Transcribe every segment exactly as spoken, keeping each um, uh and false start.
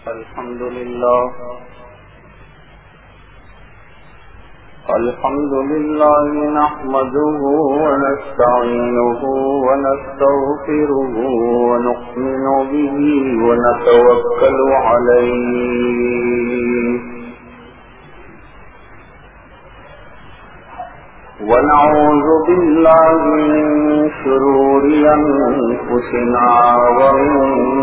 الحمد لله الحمد لله نحمده ونستعينه ونستغفره ونؤمن به ونتوكل عليه ونعوذ بالله من شرور أنفسنا ومن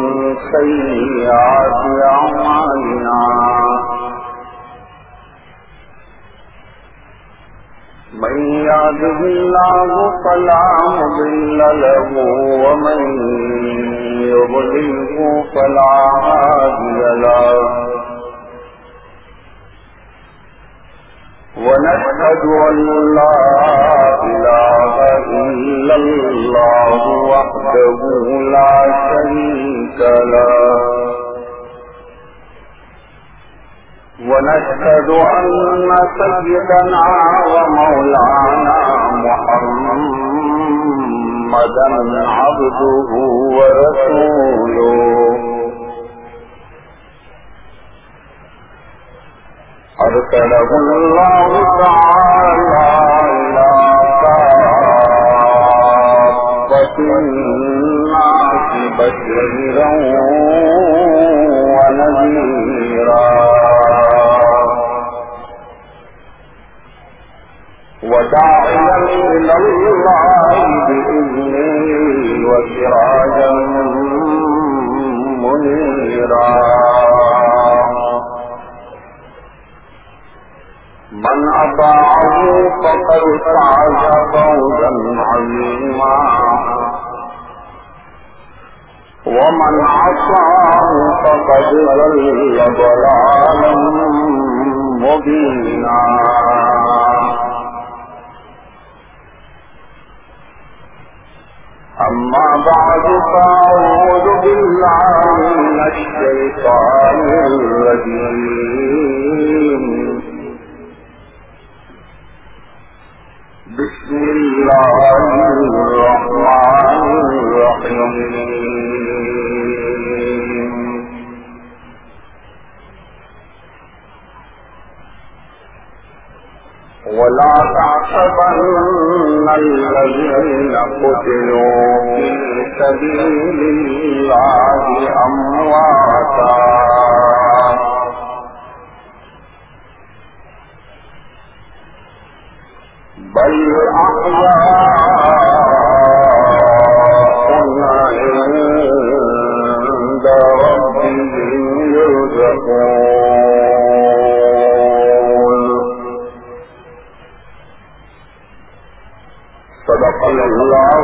سيئات أعمالنا من يهده الله فلا مضل له ومن يضلله فلا هادي له ونشهد أن لا إله إلا الله وحده لا شريك له ونشهد أن سيدنا ومولانا محمدا عبده ورسوله أرسله الله تعالى إلى كافة الناس بشيرا ونذيرا وداعيا إلى الله بإذنه وسراجا منيرا من أطاعه فقد فاز فوزا عظيما ومن عصاه فقد ضل ضلالا مبينا أما بعد فأعوذ بالله من الشيطان الرجيم بسم الله الرحمن الرحيم ولا تحسبن الذين قتلوا في سبيل الله أمواتا بل أحياء عند ربهم يرزقون صدق الله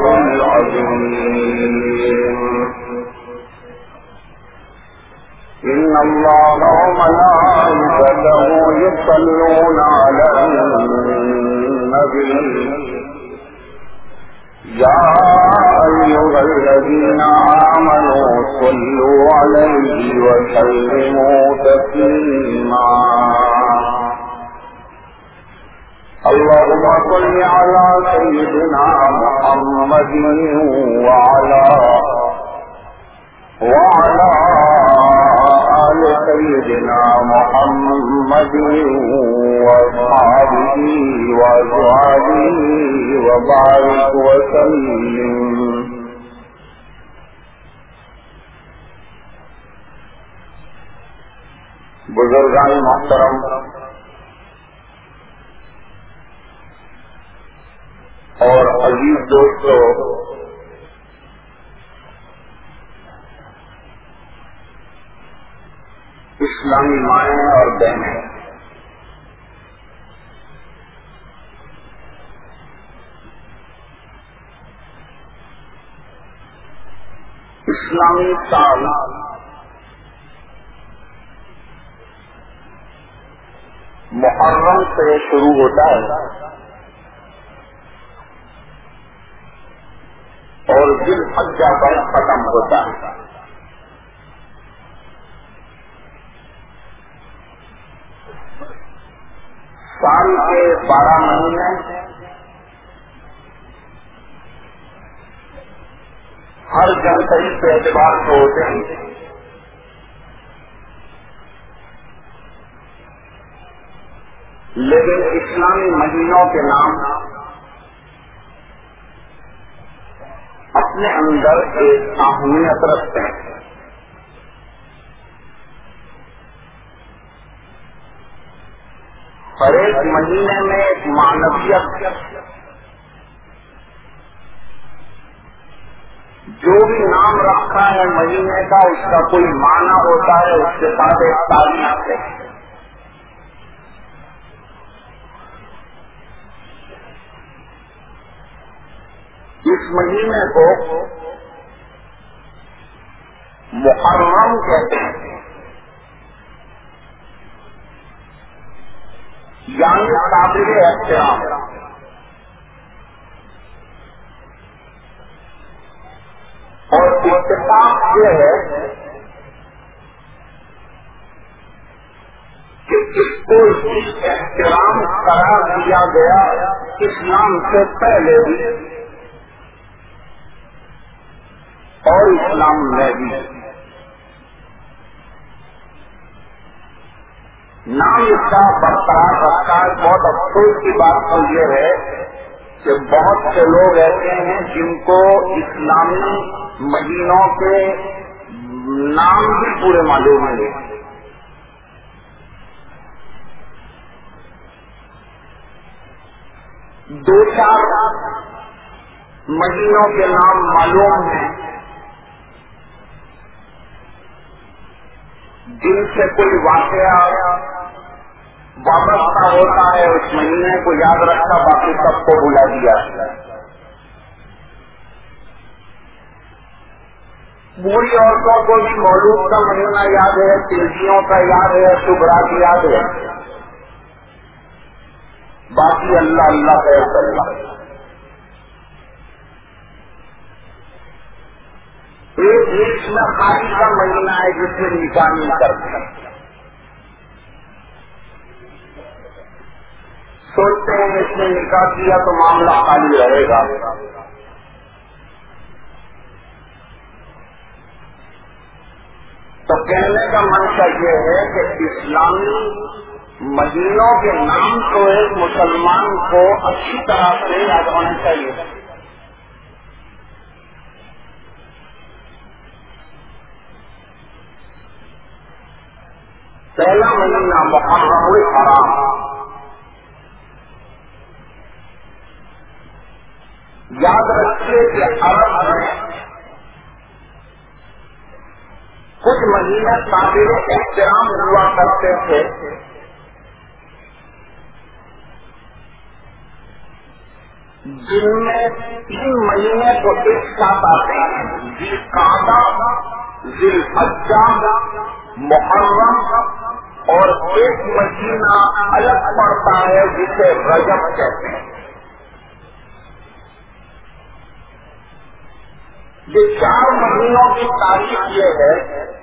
العظيم إن الله وملائكته يصلون على النبي يا أيها الذين آمنوا صلوا عليه وسلموا تسليما اللهم صل على سيدنا محمد وعلى وعلى آل سيدنا محمد وأصحابه وأزواجه وبارك وسلم. بزرگان محترم، اور عزیز دوستو، اسلامی مائیں اور بہنیں، اسلامی سال محرم سے شروع ہوتا ہے اور ذی الحجہ پر ختم ہوتا ہے. سال کے بارہ مہینے ہر جنتری کے اعتبار سے ہوتے ہیں. لیکن اسلامی مہینوں کے نام اپنے اندر ایک اہمیت رکھتے ہیں. ہر ایک مہینے میں ایک معنویت، جو بھی نام رکھا ہے مہینے کا اس کا کوئی معنی ہوتا ہے، اس کے ساتھ ایک تاریخ ہے. اس مہینے کو محرم کہتے ہیں، یعنی قابل احترام. اور اتفاق یہ ہے کہ اس کو احترام قرار دیا گیا اسلام سے پہلے بھی اور اسلام میں بھی. نام اس کا برقرار رکھا ہے. بہت افسوس کی بات تو یہ ہے کہ بہت سے لوگ ایسے ہیں جن کو اسلامی مہینوں کے نام بھی پورے معلوم ہیں. دو چار مہینوں کے نام معلوم ہیں جن سے کوئی واقعہ وابستہ ہوتا ہے، اس مہینے کو یاد رکھتا، باقی سب کو بھلا دیا. بوڑھی عورتوں کو بھی مولود کا مہینہ یاد ہے، تلجیوں کا یاد ہے، شبرات یاد ہے، باقی اللہ اللہ ہے. اللہ ایک دیش میں خالی کا مہینہ ہے جس میں نکاح نہیں کرتے. سوچتے ہیں اس نے نکاح کیا تو معاملہ خالی رہے گا. تو کہنے کا منشا یہ ہے کہ اسلامی مہینوں کے نام تو ایک مسلمان کو اچھی طرح سے یاد ہونا چاہیے. پہلا مہینہ محرم الحرام، یاد رکھیے کہ عرب میں کچھ مہینے قابل احترام ہوا کرتے تھے، جن میں تین مہینے کو ایک ساتھ آتے ہیں: ذی القعدہ، ذی الحجہ، محرم، اور ایک مہینہ الگ پڑتا ہے جسے رجب کہتے ہیں. یہ چار مہینوں کی تاریخ یہ ہے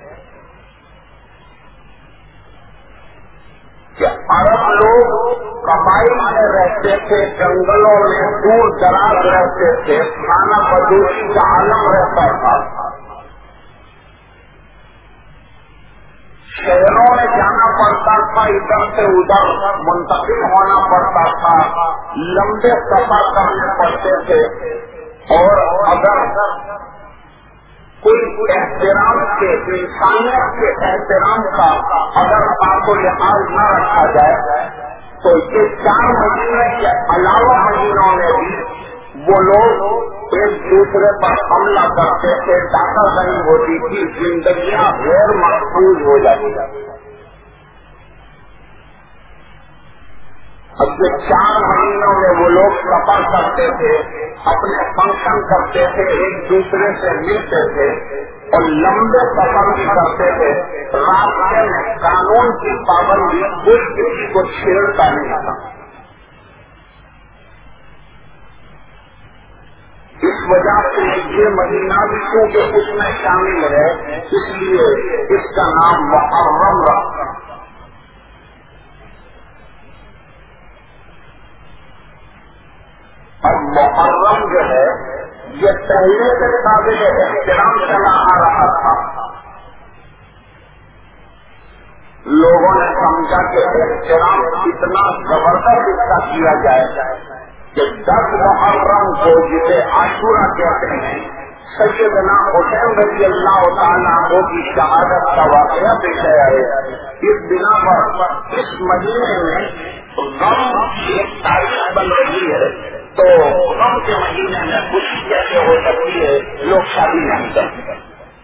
کہ عرب لوگ قبائل میں رہتے تھے، جنگلوں میں دور دراز رہتے تھے، کھانا بدوشی کا عالم رہتا تھا. شہروں میں جانا پڑتا تھا، ادھر سے ادھر منتقل ہونا پڑتا تھا، لمبے سفر کرنے پڑتے تھے. اور اگر کوئی احترام کے، انسانیت کے احترام کا اگر آپ کو لحاظ نہ رکھا جائے تو یہ چار مہینے کے علاوہ مہینوں میں بھی وہ لوگ ایک دوسرے پر حملہ کرتے تھے، ڈاکہ زنی ہوتی تھی، زندگیاں غیر محفوظ ہو جاتی. اب یہ چار مہینوں میں وہ لوگ سفر کرتے تھے، اپنے فنکشن کرتے تھے، ایک دوسرے سے ملتے تھے اور لمبے سفر بھی کرتے تھے. راستے میں قانون کی پابندی کوئی کسی کو چھیڑتا نہیں تھا. اس وجہ سے یہ مہینہ بھی کیونکہ اس میں شامل ہے، اس لیے اس کا نام محرم رکھا. اور محرم جو ہے یہ پہلے سے قابل احترام چلا آ رہا تھا، لوگوں نے سمجھا کہ احترام اتنا زبردست اس کا کیا جائے کہ دس محرم کو جسے عاشورہ کہتے ہیں سیدنا حسین رضی اللہ تعالیٰ عنہ کی شہادت کا واقعہ پیش آیا ہے. اس بنا پر اس مہینے میں غم کی ایک تاریخ بن رہی ہے. تو غم کے مہینے میں خوشی کیسے ہو سکتی ہے؟ لوگ شادی نہیں کرتے.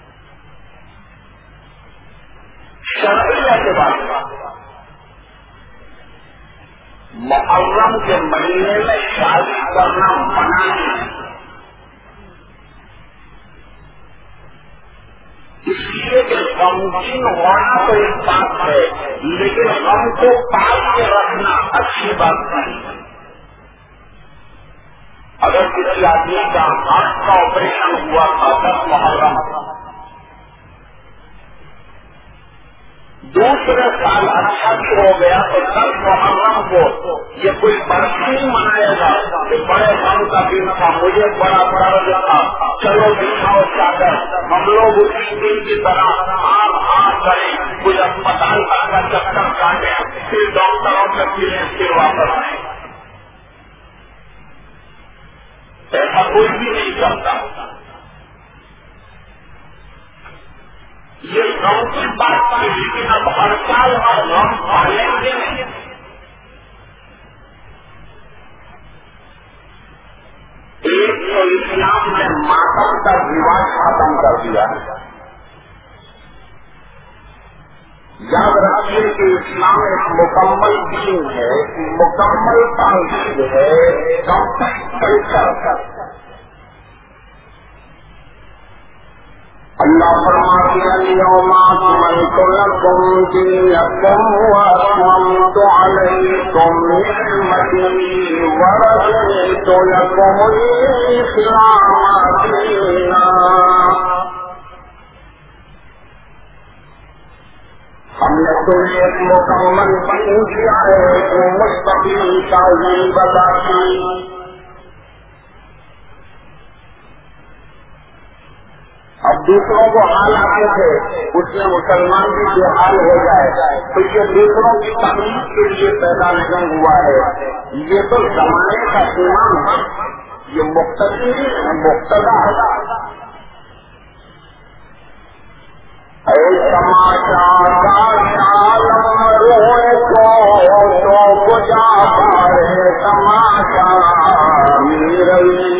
شرعی اعتبار محرم کے مہینے میں شادی کرنا منع ہے. اس لیے کہ غمگین ہونا تو ایک بات ہے لیکن غم کو پال کے رکھنا اچھی بات نہیں. اگر کسی آدمی کا ہارٹ کا آپریشن ہوا تھا دس محرم دوسرے سال اچھا بھی ہو گیا تو دس محرم کو یہ کوئی برسی منائے گا کہ بڑے غم کا دن تھا مجھے بڑا درد تھا چلو دکھاؤ چادر ہم لوگ اسی دن کی طرح آم آم کریں کوئی اسپتال کا چکر کاٹیں پھر ڈاکٹروں سے پھریں پھر واپس آئیں. ایسا کوئی بھی نہیں کرتا. یہ غم کی بات تھی لیکن اب ہر سال ہر غم پالیں گے نہیں. ایک تو اسلام نے ماتم کا رواج ختم کر دیا. یاد رکھیے کہ اسلام ایک مکمل دین ہے, مکمل تہذیب ہے, کمپلیٹ کلچر. اللہ فرماتے ہیں اليوم اکملت لکم دینکم واتممت علیکم نعمتی ورضیت لکم الاسلام دینا. ہم نے تمہیں ایک مکمل دین دیا ہے, جو مستقیم تہذیب بتاتی. اب دوسروں کو حال آتے تھے اس میں مسلمان بھی جو حال ہو جائے تو یہ دوسروں کی تکلیف کے لیے پیدا نہیں ہوا ہے. یہ تو زمانے کا امام ہے, یہ مقتدی ہے, مقتدا ہے. اے سماچار کا عالم روئے کو تو کجا پارے سماچار میرئی.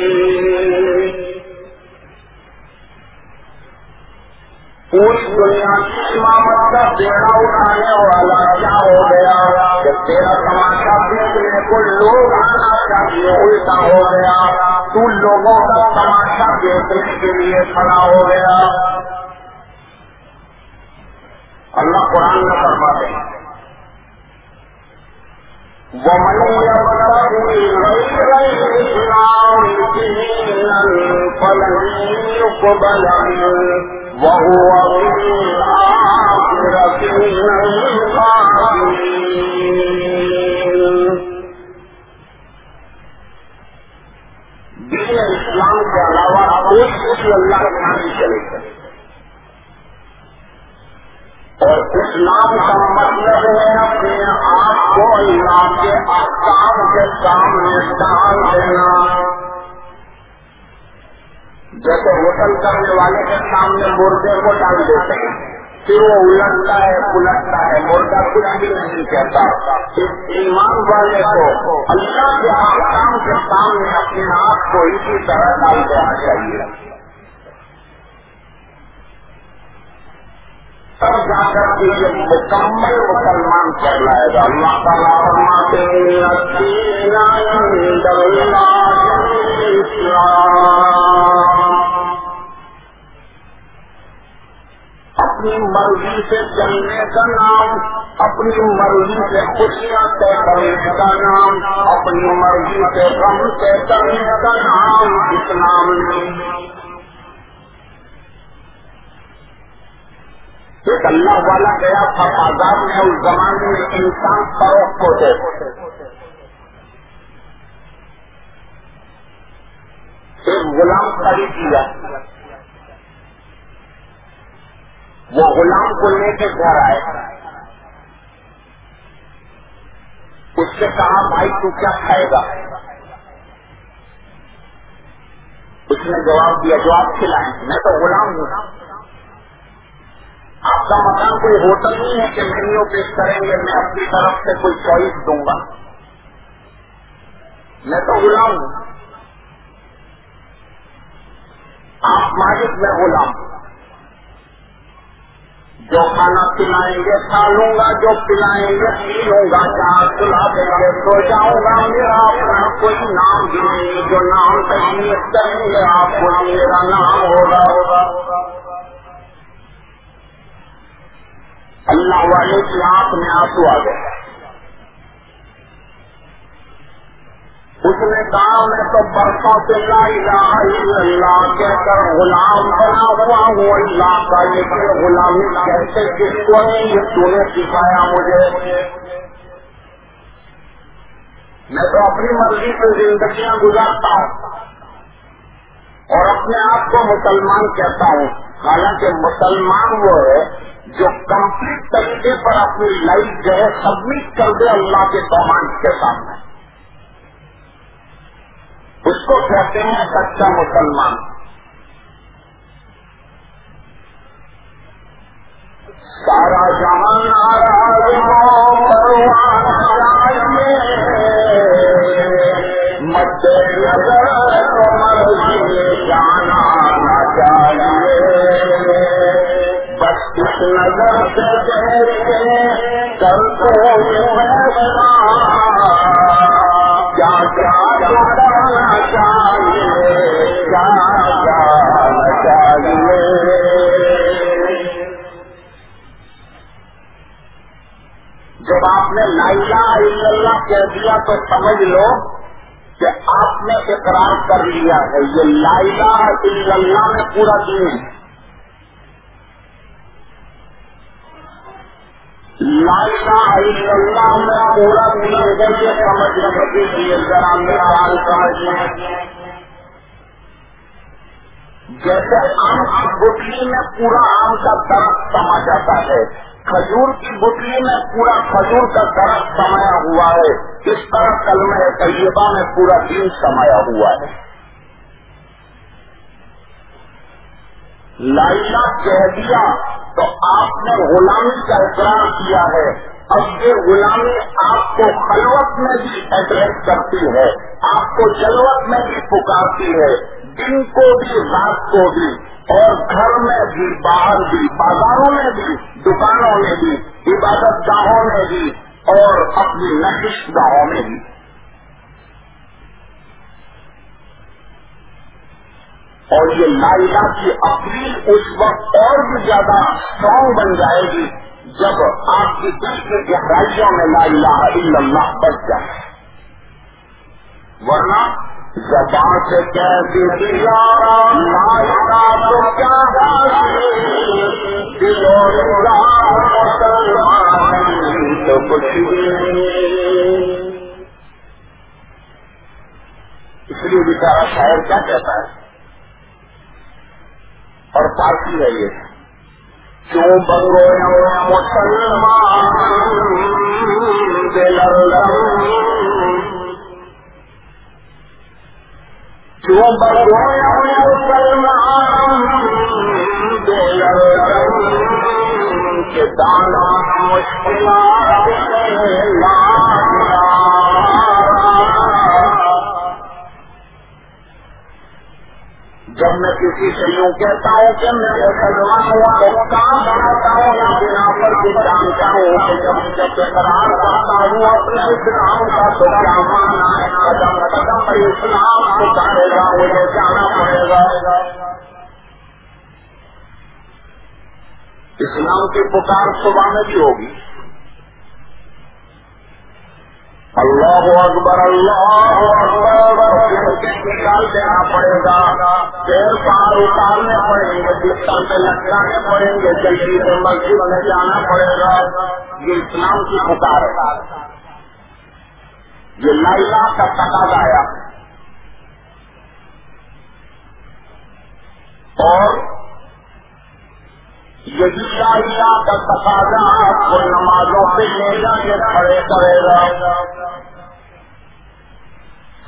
پوری دنیا کی امامت کا بیڑا اٹھانے والا کیا ہو گیا کہ تیرا تماشا دیکھنے کو لوگ آنا چاہیے الٹا ہو گیا. تو لوگوں کا تماشا دیکھنے کے لیے کھڑا ہو گیا. اللہ قرآن میں فرماتے ہیں وَمَن يَبْتَغِ غَيْرَ الْإِسْلَامِ دِينًا فَلَن يُقْبَلَ مِنْهُ وَهُوَ فِي الْآخِرَةِ مِنَ الْخَاسِرِينَ. دین اسلام کے علاوہ کوئی کسی اللہ کے یہاں نہیں چلے گا. اور اسلام کا مطلب ہے اپنے آپ کو اللہ کے احکام کے سامنے ڈال دینا. جیسے غسل کرنے والے کے سامنے مردے کو ڈال دیتے ہیں پھر وہ الٹتا ہے پلٹتا ہے, مردہ کچھ بھی نہیں کہتا. اس ایمان والے کو اللہ کے احکام کے سامنے اپنے آپ کو اسی طرح ڈال دینا چاہیے. تب جا کر کے یہ مکمل مسلمان کہلائے گا. اللہ تعالیٰ فرماتے ہیں الدین عند اللہ الاسلام. اپنی مرضی سے چلنے کا نام, اپنی مرضی سے خوشیاں طے کرنے کا نام, اپنی مرضی سے غم طے کرنے کا نام اسلام نہیں. ایک اللہ والا گیا تھا بازار میں, اس زمانے میں انسان فروخت ہوتے ایک غلام خرید لیا. وہ غلام کو لے کے گھر آئے, سے کہا بھائی تو کیا کھائے گا؟ اس نے جواب دیا جو آپ کھلائیں، میں تو غلام ہوں، آپ کا مکان کوئی ہوٹل نہیں ہے کہ مینیو پیش کریں گے، میں اپنی طرف سے کوئی چوائس دوں گا، میں تو غلام ہوں، آپ مالک میں غلام، جو کھانا کھلائیں گے کھا لوں گا، جو پلائیں گے پی لوں گا، جہاں سلا دیں گے سو جاؤں گا، میرا اپنا کوئی نام بھی نہیں، جو نام تجویز کریں گے آپ کو میرا نام ہوگا ہوگا اللہ والے کی آنکھ میں آنسو آ گئے۔ اس نے کہا میں تو برسوں سے لا الہ الا اللہ کہہ کر غلام بنا ہوا ہوں اللہ کا، لیکن غلامی کہتے کس کو نہیں یہ تو نے سکھایا مجھے، میں تو اپنی مرضی سے زندگیاں گزارتا ہوں اور اپنے آپ کو مسلمان کہتا ہوں، حالانکہ مسلمان وہ ہے جو کمپلیٹ طریقے پر اپنی لائف جو ہے سبمٹ کر دے اللہ کے کمانڈ کے سامنے، اس کو کہتے ہیں سچا مسلمان۔ سارا جہان مد نظر مرضی جانا نہ چاہیے، بس اس نظر سے دیکھے کر کو فیصلہ کیا کیا کرنا چاہیے کیا جانا چاہیے۔ جب آپ نے لا الہ الا اللہ کہہ دیا تو سمجھ لو کہ آپ نے اقرار کر لیا ہے، یہ لا الہ الا اللہ میں پورا دین ہے، لا الہ الا اللہ میں پورا دین ہے، یہ سمجھنے کے لیے ذرا مثال سمجھیں۔ جیسے آم کی گٹلی میں پورا آم کا درخت سما جاتا ہے، کھجور کی گٹلی میں پورا کھجور کا درخت سمایا ہوا ہے، اس طرح کلمہ طیبہ میں پورا دین سمایا ہوا ہے۔ لا الہ کہہ دیا تو آپ نے غلامی کا اقرار کیا ہے، اب یہ غلامی آپ کو خلوت میں بھی ایڈریس کرتی ہے، آپ کو جلوت میں بھی پکارتی ہے، دن کو بھی رات کو بھی، اور گھر میں بھی باہر بھی، بازاروں میں بھی، دکانوں میں بھی، عبادت گاہوں میں بھی اور اپنی نشست گاہوں میں بھی۔ اور یہ لا الہ کی اپیل اس وقت اور بھی زیادہ اسٹرانگ بن جائے گی جب آپ کی دل کی گہرائیوں میں لا الہ الا اللہ بچ جائے، ورنہ زبان سے کیسی دیا لا الہ تو کیا دلوں تو کچھ بھی نہیں۔ اس لیے بیچارہ شاعر کیا کہتا ہے، اور پارسی ہے یہ، کیوں بنگویا مسلمان دلرم، کیوں بنگویا مسلمان دلرم کے دانا مشکلات جب میں کسی سے یوں کہتا ہوں کہ میں مسلمان ہوا تو کام بناتا ہوں یا بنا پر بھی جانتا ہوں کہ جب جب اقرار کرتا ہوں اپنے اسلام کا تو کیا مانا ہے، قدم قدم پر اسلام پکارے گا، مجھے جانا پڑے گا۔ اسلام کی پکار صبح میں بھی ہوگی، اللہ اکبر اللہ اکبر نکال دینا پڑے گا، پیر پار اتارنے پڑیں گے، بستر پہ لٹکانے پڑیں گے، جلدی سے مسجد میں جانا پڑے گا، یہ اسلام کی پکار ہے، یہ لا الہ کا تقاضا ہے۔ اور یہی لا الہ کا تقاضا آپ کو نمازوں سے لے جا کے کھڑے کرے گا۔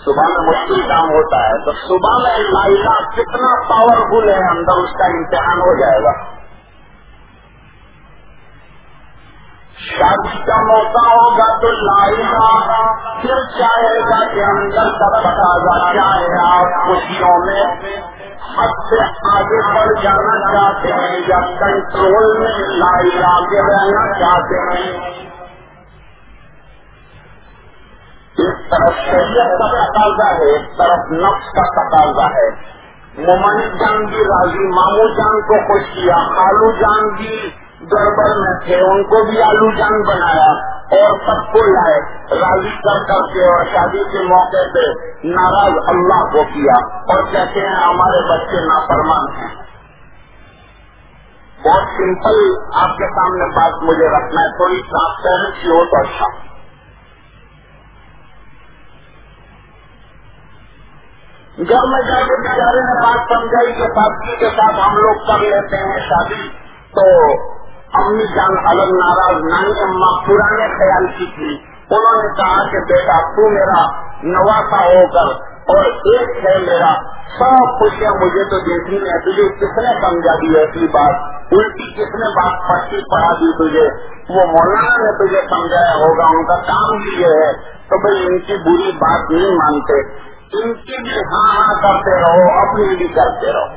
صبح میں مشکل کام ہوتا ہے تو صبح میں لائلہ کتنا پاورفل ہے اندر اس کا امتحان ہو جائے گا. شادی کا موقع ہوگا تو لائلہ پھر چاہے گا کہ اندر کا تقاضا کیا ہے. آپ خوشیوں میں حد سے آگے بڑھ جانا چاہتے ہیں یا کنٹرول میں لائلہ آگے رہنا چاہتے ہیں. ایک طرف شریعت کا تقاضا ہے, ایک طرف نفس کا تقاضا ہے. ممن جان بھی راضی, مامو جان کو خوش کیا, خالو جان بھی گڑبڑ میں تھے ان کو بھی آلو جان بنایا اور سب کو لائے راضی کر کر کے, اور شادی کے موقع پہ ناراض اللہ کو کیا اور کہتے ہیں ہمارے بچے نافرمان ہیں. بہت سمپل آپ کے سامنے بات مجھے رکھنا ہے, تھوڑی ٹرانسپیرنسی ہو تو اچھا. گھر میں جا کے بیچارے نے بات سمجھائی کہ ساتھی کے ساتھ ہم لوگ کر لیتے ہیں شادی, تو امی جان الگ ناراض, نانی اماں پرانے خیال کی تھی, انہوں نے کہا کہ بیٹا تو میرا نواسا ہو کر اور ایک ہے میرا, سب خوشیاں مجھے تو دیکھنی ہے. تجھے کس نے سمجھا دی ایسی بات, الٹی کس نے بات پڑتی پڑھا دی تجھے, وہ مولانا نے تجھے سمجھایا ہوگا, ان کا کام بھی یہ ہے. تو بھائی ان کی بری بات نہیں مانتے, ان کی بھی ہاں ہاں کرتے رہو, اپنی بھی کرتے رہو.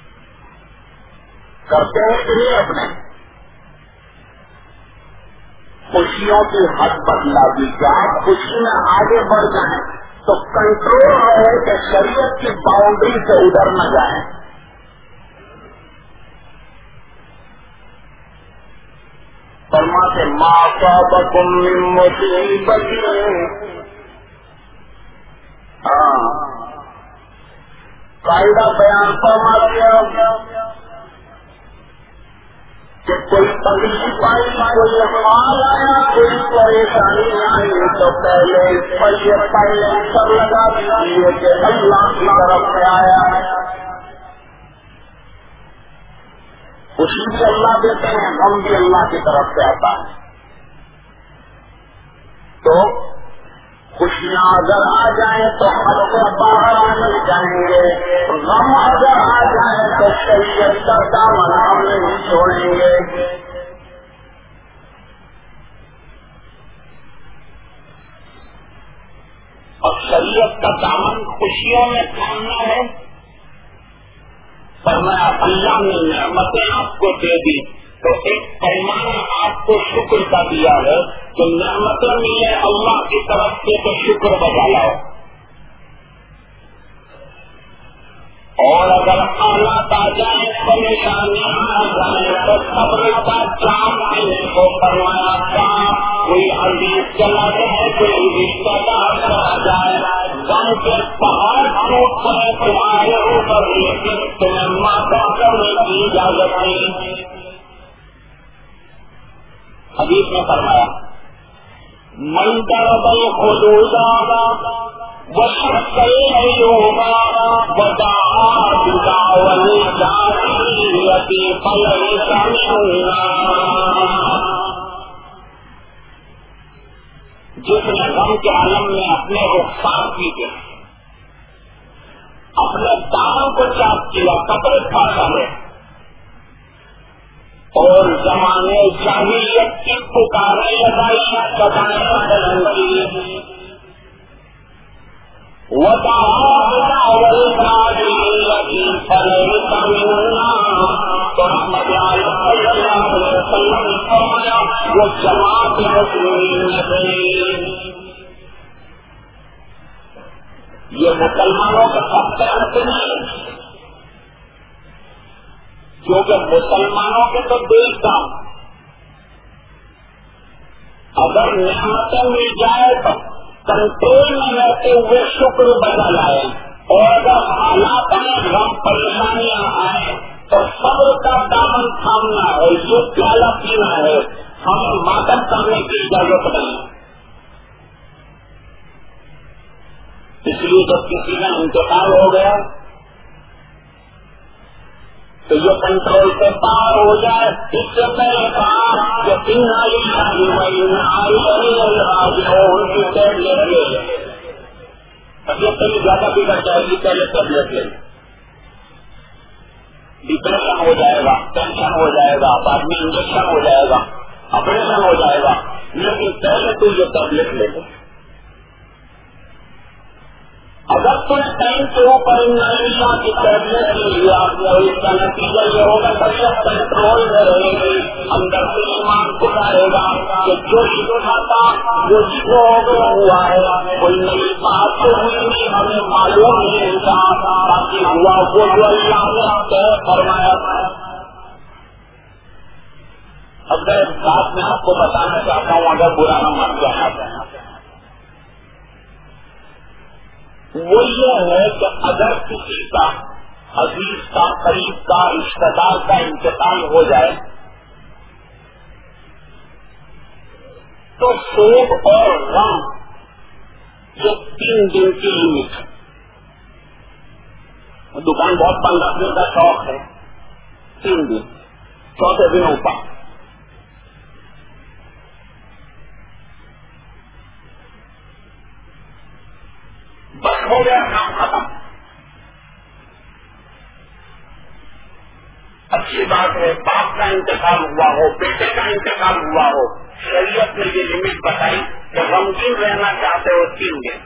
کرتے ہیں کہ نہیں اپنے خوشیوں کی حد بدلا دی کہ آپ خوشی میں آگے بڑھ جائیں تو کنٹرول رہے کہ شریعت کی باؤنڈری سے ادھر نہ جائیں. فرماتے ما اصابکم من مصیبت, ہاں قاعدہ بیان فرما دیا کہ کوئی تکلیف آئی, کوئی حال آیا, کوئی پریشانی آئی تو پہلے اس پر یہ پہلے سر لگا دیجیے کہ اللہ کی طرف سے آیا ہے. خوشی بھی اللہ دیتے ہیں, غم بھی اللہ کی طرف سے آتا ہے. تو خوشیاں اگر آ جائیں تو حد سے باہر مل جائیں گے, غم اگر آ جائیں تو شریعت کا دامن ہم نہیں چھوڑیں گے. اور شریعت کا دامن خوشیوں میں تھامنا ہے. فرمایا اللہ نے نعمتیں آپ کو دے دی تو ایک پیمانہ آپ کو شکر کا دیا ہے کہ نعمتیں ملے اللہ کی طرف سے تو شکر بجا لاؤ. اور اگر حالات آ جائیں, پریشانیاں آ جائیں تو صبر کا جام دینے کو فرمایا تھا. کوئی عزیز چلا جائے, کوئی رشتہ دار چلا جائے, غم کے پہاڑ ٹوٹ پڑے تمہارے اوپر, لیکن تمہیں ماتا کرنے کی اجازت نہیں. حدیث میں فرمایا من ضرب الحدود وشق العیوب ودعا بدعوى الجاہلیۃ فلیس منا. جس نے غم کے عالم میں اپنے رخسار کیے, اپنے دامن کو چاک کیا, کپڑے پھاڑا ہے اور زمانے جاہلیت کی پکاریں لگائی, سدائیں بلند کی, وَدَعَا بِدَعْوَى الْجَاهِلِيَّةِ فَلَيْسَ مِنَّا. تو رحمت اللہ صلی اللہ علیہ وسلم نے فرمایا وہ جماعت مسلمین نہیں, یہ مسلمانوں کا سب سے انت نہیں, کیونکہ مسلمانوں کے تو دل کا اگر نعمتیں مل جائے تو کنٹرول میں رہتے ہوئے شکر بجا لائے, اور اگر حالات میں غم پریشانیاں آئیں تو صبر کا دامن تھامنا ہے, یہ پیالہ پینا ہے, ہمیں ماتم کرنے کی اجازت نہیں. اس لیے جب کسی کا انتقال ہو گیا تو یہ کنٹرول سے باہر ہو جائے. اس سے پہلے کہا کہ تین آئی آئی آئی آئی آئی طبیعت کبھی زیادہ بگڑ جائے گی پہلے طبیعت لے ڈپریشن ہو جائے گا، ٹینشن ہو جائے گا، بعد میں انجیکشن ہو جائے گا، آپریشن ہو جائے گا، لیکن پہلے تو یہ ٹیبلٹ لے لو. اگر تم ٹائم کے اوپر انشاء کی ٹیبلٹ لے لیا تو اس کا نتیجہ یہ ہوگا طبیعت کنٹرول میں رہے گی، اندر سے ایمان کو رہے گا کہ جو سکھاتا جو جو ہوا ہے کوئی نئی بات تو ہوئی نہیں، ہمیں معلوم نہیں تھا، باقی ہوا وہ جو اللہ نے طے فرمایا. اب ایک بات میں آپ کو بتانا چاہتا ہوں، اگر برا نہ مان جانا، وہ یہ ہے کہ اگر کسی کا عزیز کا قریب کا رشتہ دار کا انتقال ہو جائے تو سوگ اور غم یہ تین دن کی لمٹ ہے. دکان بہت بند رکھنے کا شوق ہے، تین دن چوتھے دن اوپر بس ہو گیا، کام ختم. اچھی بات ہے، باپ کا انتقال ہوا ہو، بیٹے کا انتقال ہوا ہو، شریعت نے یہ لمٹ بتائی کہ غمگین رہنا چاہتے ہو تین دن،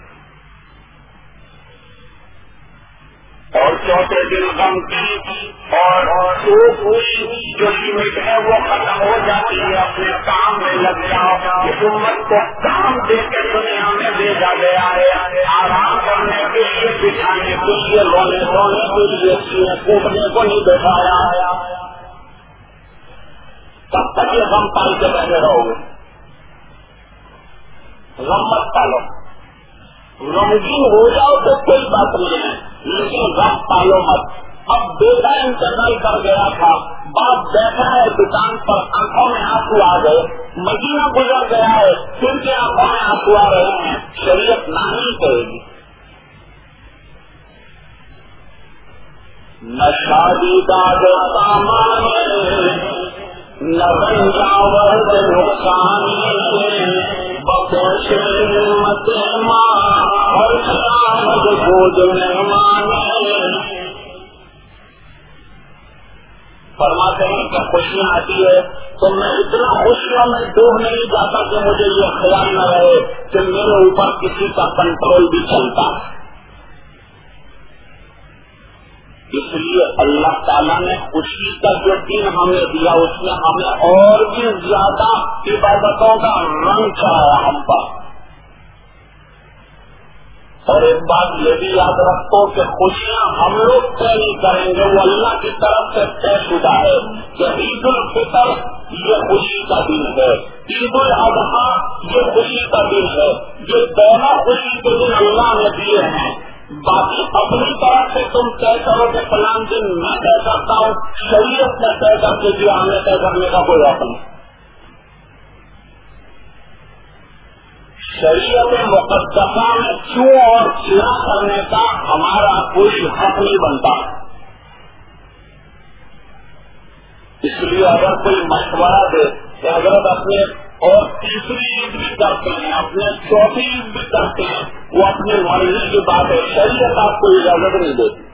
اور چوتھے دن غم کی اور سوگ ہوئی جو لمٹ ہے وہ ختم ہو جاتی ہے. اپنے کام میں لگ جاؤ. اس امت کو کام دے کے دنیا میں بھیجا گیا ہے، آرام کرنے کے لیے، بچھانے کے لیے، رونے رونے کے لیے، سینے کوٹنے کو نہیں بٹھایا. تب تک یہ غم پال کے بیٹھے رہو گے، غم مت پالو. غمگین ہو جاؤ تو کوئی بات نہیں ہے، لیکن غم پالو مت. اب بیٹا انتقال کر گیا تھا، باپ بیٹھا ہے دکان پر، آنکھوں میں آنسو آ گئے، مہینہ گزر گیا ہے پھر کے آنکھوں میں آنسو آ رہے ہیں، شریعت نہ نہیں کرے گی. نہ شادی داد سامان نہ رنجاور نقصان بخوش مت ماں اور شامد گود مہمان. فرماتے ہیں کہ خوشیاں آتی ہے تو میں اتنا خوشیوں میں ڈوب نہیں جاتا کہ مجھے یہ خیال نہ رہے کہ میرے اوپر کسی کا کنٹرول بھی چلتا. اس لیے اللہ تعالیٰ نے خوشی کا جو دن ہمیں دیا اس میں ہمیں اور بھی زیادہ عبادتوں کا رنگ چڑھایا ہم پر. اور ایک بات یہ بھی یاد رکھو کہ خوشیاں ہم لوگ طے نہیں کریں گے، وہ اللہ کی طرف سے طے شدہ ہے کہ عید الفطر یہ خوشی کا دن ہے، عید الاضحیٰ یہ خوشی کا دن ہے. یہ دونوں خوشی کے دن اللہ نے دیے ہیں. باقی اپنی طرف سے تم طے کرو کہ فلان دن میں طے کرتا ہوں، شریعت نے طے کر کے دیا، ہمیں طے کرنے کا کوئی حق نہیں. شریعت مقدسہ میں کیوں اور کیا کرنے کا ہمارا کوئی حق نہیں بنتا. اس لیے اگر کوئی مشورہ دے کہ حضرت اپنے اور تیسری عید بھی کرتے ہیں، اپنے چوتھی عید بھی کرتے ہیں، وہ اپنی مرضی کی بات ہے، شریعت آپ کو اجازت نہیں دیتی.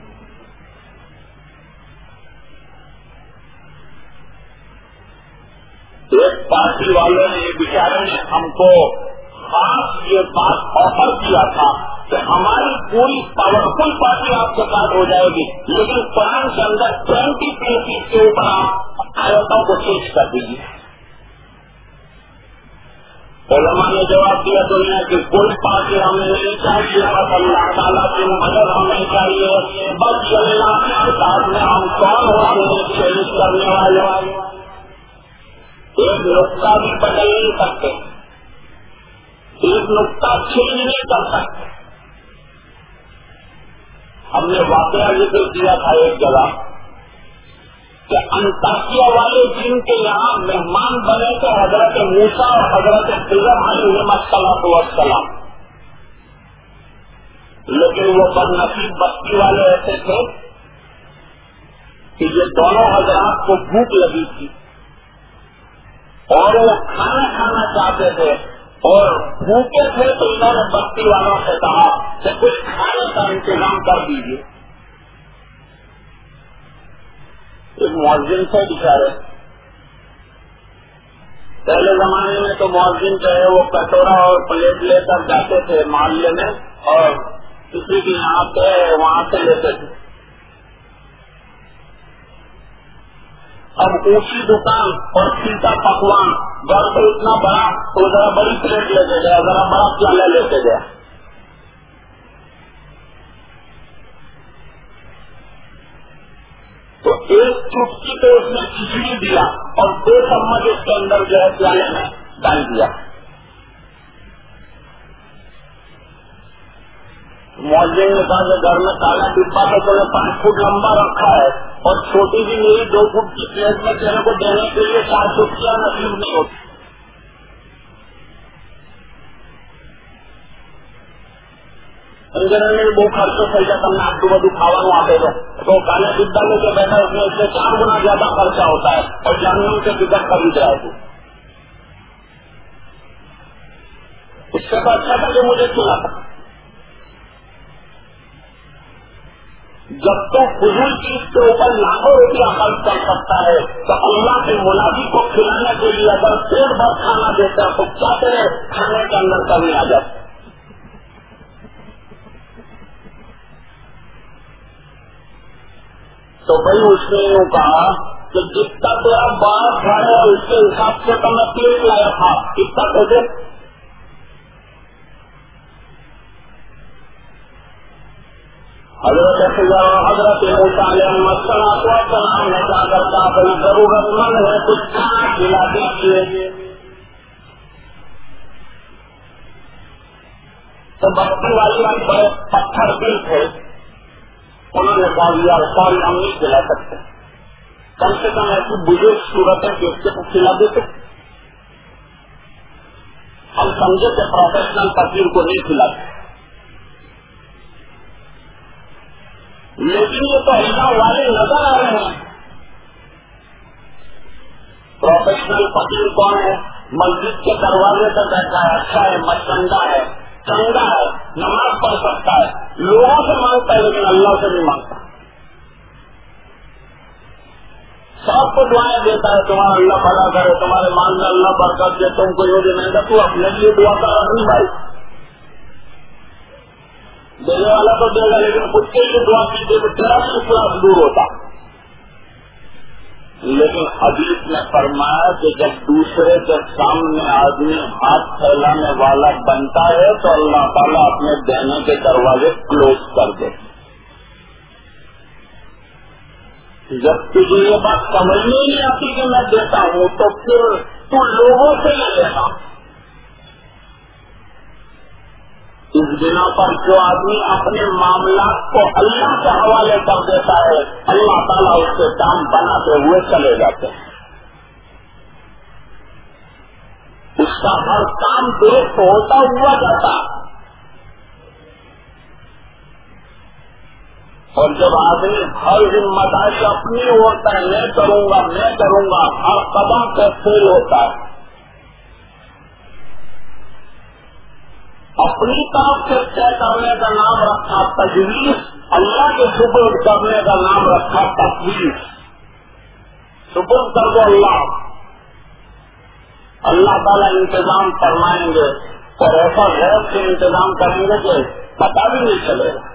ایک پارٹی والوں نے بیچارے نے ہم کو خاص یہ بات آفر کیا تھا کہ ہماری پوری پاورفل پارٹی آپ کے ساتھ ہو جائے گی، لیکن قرآن کے اندر ٹوینٹی پیسز کے اوپر آپ آیتوں کو چینج کر دیجیے. علماء نے جواب دیا دنیا کی کوئی پارٹی ہمیں نہیں چاہیے، بس اللہ تعالیٰ کی مدد ہمیں چاہیے، بس اللہ کے ساتھ میں ہم کون ہوتے ہیں چینج کرنے والے. ایک نقطہ بھی بدل نہیں سکتے، ایک نقطہ چینج نہیں کر سکتے. ہم نے واقعہ ذکر کیا تھا ایک جگہ کہ انطاکیہ والے جن کے یہاں مہمان بنے تھے حضرت موسیٰ اور حضرت خضر علیہما السلام، لیکن وہ بد نصیب بستی والے ایسے تھے کہ یہ دونوں حضرات کو بھوک لگی تھی اور وہ کھانا کھانا چاہتے تھے. اور بھوکے تھے تو انہوں نے بستی والوں سے کہا کہ کچھ کھانے کا انتظام کر دیجیے. ایک مؤذن تھے بیچارے. پہلے زمانے میں تو مؤذن جو ہے وہ کٹورا اور پلیٹ لے کر جاتے تھے محلے میں اور کسی کی یہاں پہ وہاں سے لیتے تھے. اب اونچی دکان اور سیتا پکوان گھر سے اتنا بڑا تو ذرا بڑی پلیٹ لیتے گیا, ذرا بڑا پیالہ لیتے گیا. تو ایک چٹکی پہ اس نے کھچڑی دیا اور دو چمچ اس کے اندر جو ہے پیالے میں ڈال دیا. مؤذن نے کہا کہ گھر میں کالا ڈبا تو تم نے پانچ فٹ لمبا رکھا ہے اور چھوٹی سی میری دو فٹ کی پلیٹ میں تیرے کو دینے کے لیے چار چٹکیاں نصیب نہیں ہوتی. وہ خرچ صحیح ہے تم نے آپ کو بدو کھاوا آتے ہو تو کالے ڈبا لے کے بیٹھا اس میں اس سے چار گنا زیادہ خرچہ ہوتا ہے اور جانوروں کے ٹکٹ خرید رہا ہے. اس سے تو اچھا تھا کہ مجھے کھلا تھا. جب تک فضول چیز کے اوپر لاکھوں روپیہ خرچ کر سکتا ہے تو اللہ کے منادی کو کھلانے کے لیے اگر پیٹ بھر کھانا دیتا ہے تو کیا کرے کھانے کے اندر کمی آ جاتی. تو بھائی اس نے یوں کہا کہ جتنا تیرا بات ہے اس کے حساب سے تو میں پلیٹ لایا تھا کتنا تو دے. حضرت حضرت موسیٰ علیہ السلام نے کہا کرتا بھائی ضرورت مند ہے کچھ کھانا کھلا دیجیے. تو بستی والی بڑے پتھر دل تھے. انہوں نے کہا یار سوری ہم نہیں کھلا سکتے, کم سے کم ایسی بزرگ صورت ہے کہ اس کے کھلا دیتے. ہم سمجھے کہ پروفیشنل فقیر کو نہیں کھلاتے, لیکن یہ تو اللہ والے نظر آ رہے ہیں. پروفیشنل فقیر کون ہے؟ مسجد کے دروازے پہ بیٹھا ہے, اچھا ہے, مچندا ہے, چنگا ہے, نماز پڑھ سکتا ہے, لوگوں سے مانگتا ہے لیکن اللہ سے نہیں مانگتا. سب کو دعائیں دیتا ہے تمہارا اللہ بھلا کرے, تمہارے مان میں اللہ برکت دے, تم کو یہ دینے کا تو اپنے لیے دعا کر رکھنی بھائی. دینے والا تو دے گا لیکن خود کے لیے دعا کیجیے تو تیرا سکھ دور ہوتا. لیکن حدیث نے فرمایا کہ جب دوسرے کے سامنے آدمی ہاتھ پھیلانے والا بنتا ہے تو اللہ تعالیٰ اپنے دینے کے دروازے کلوز کر دے. جب تجھے یہ بات سمجھ میں نہیں آتی کہ میں دیتا ہوں تو پھر تو لوگوں سے لے لیتا. اس بنا پر جو آدمی اپنے معاملات کو اللہ کے حوالے کر دیتا ہے اللہ تعالیٰ اس کے کام بناتے ہوئے چلے جاتے ہیں. اس کا ہر کام درست ہوتا ہوا جاتا. اور جب آدمی ہر ذمہ داری اپنی ہوتا ہے, میں کروں گا میں کروں گا, ہر قدم پہ فیل ہوتا ہے. اپنی طرف سے طے کرنے کا نام رکھا تجویز, اللہ کے سپرد کرنے کا نام رکھا تفویض. سپرد کر دو اللہ, اللہ تعالیٰ انتظام فرمائیں گے اور ایسا غیر سے انتظام کریں گے کہ پتہ بھی نہیں چلے گا.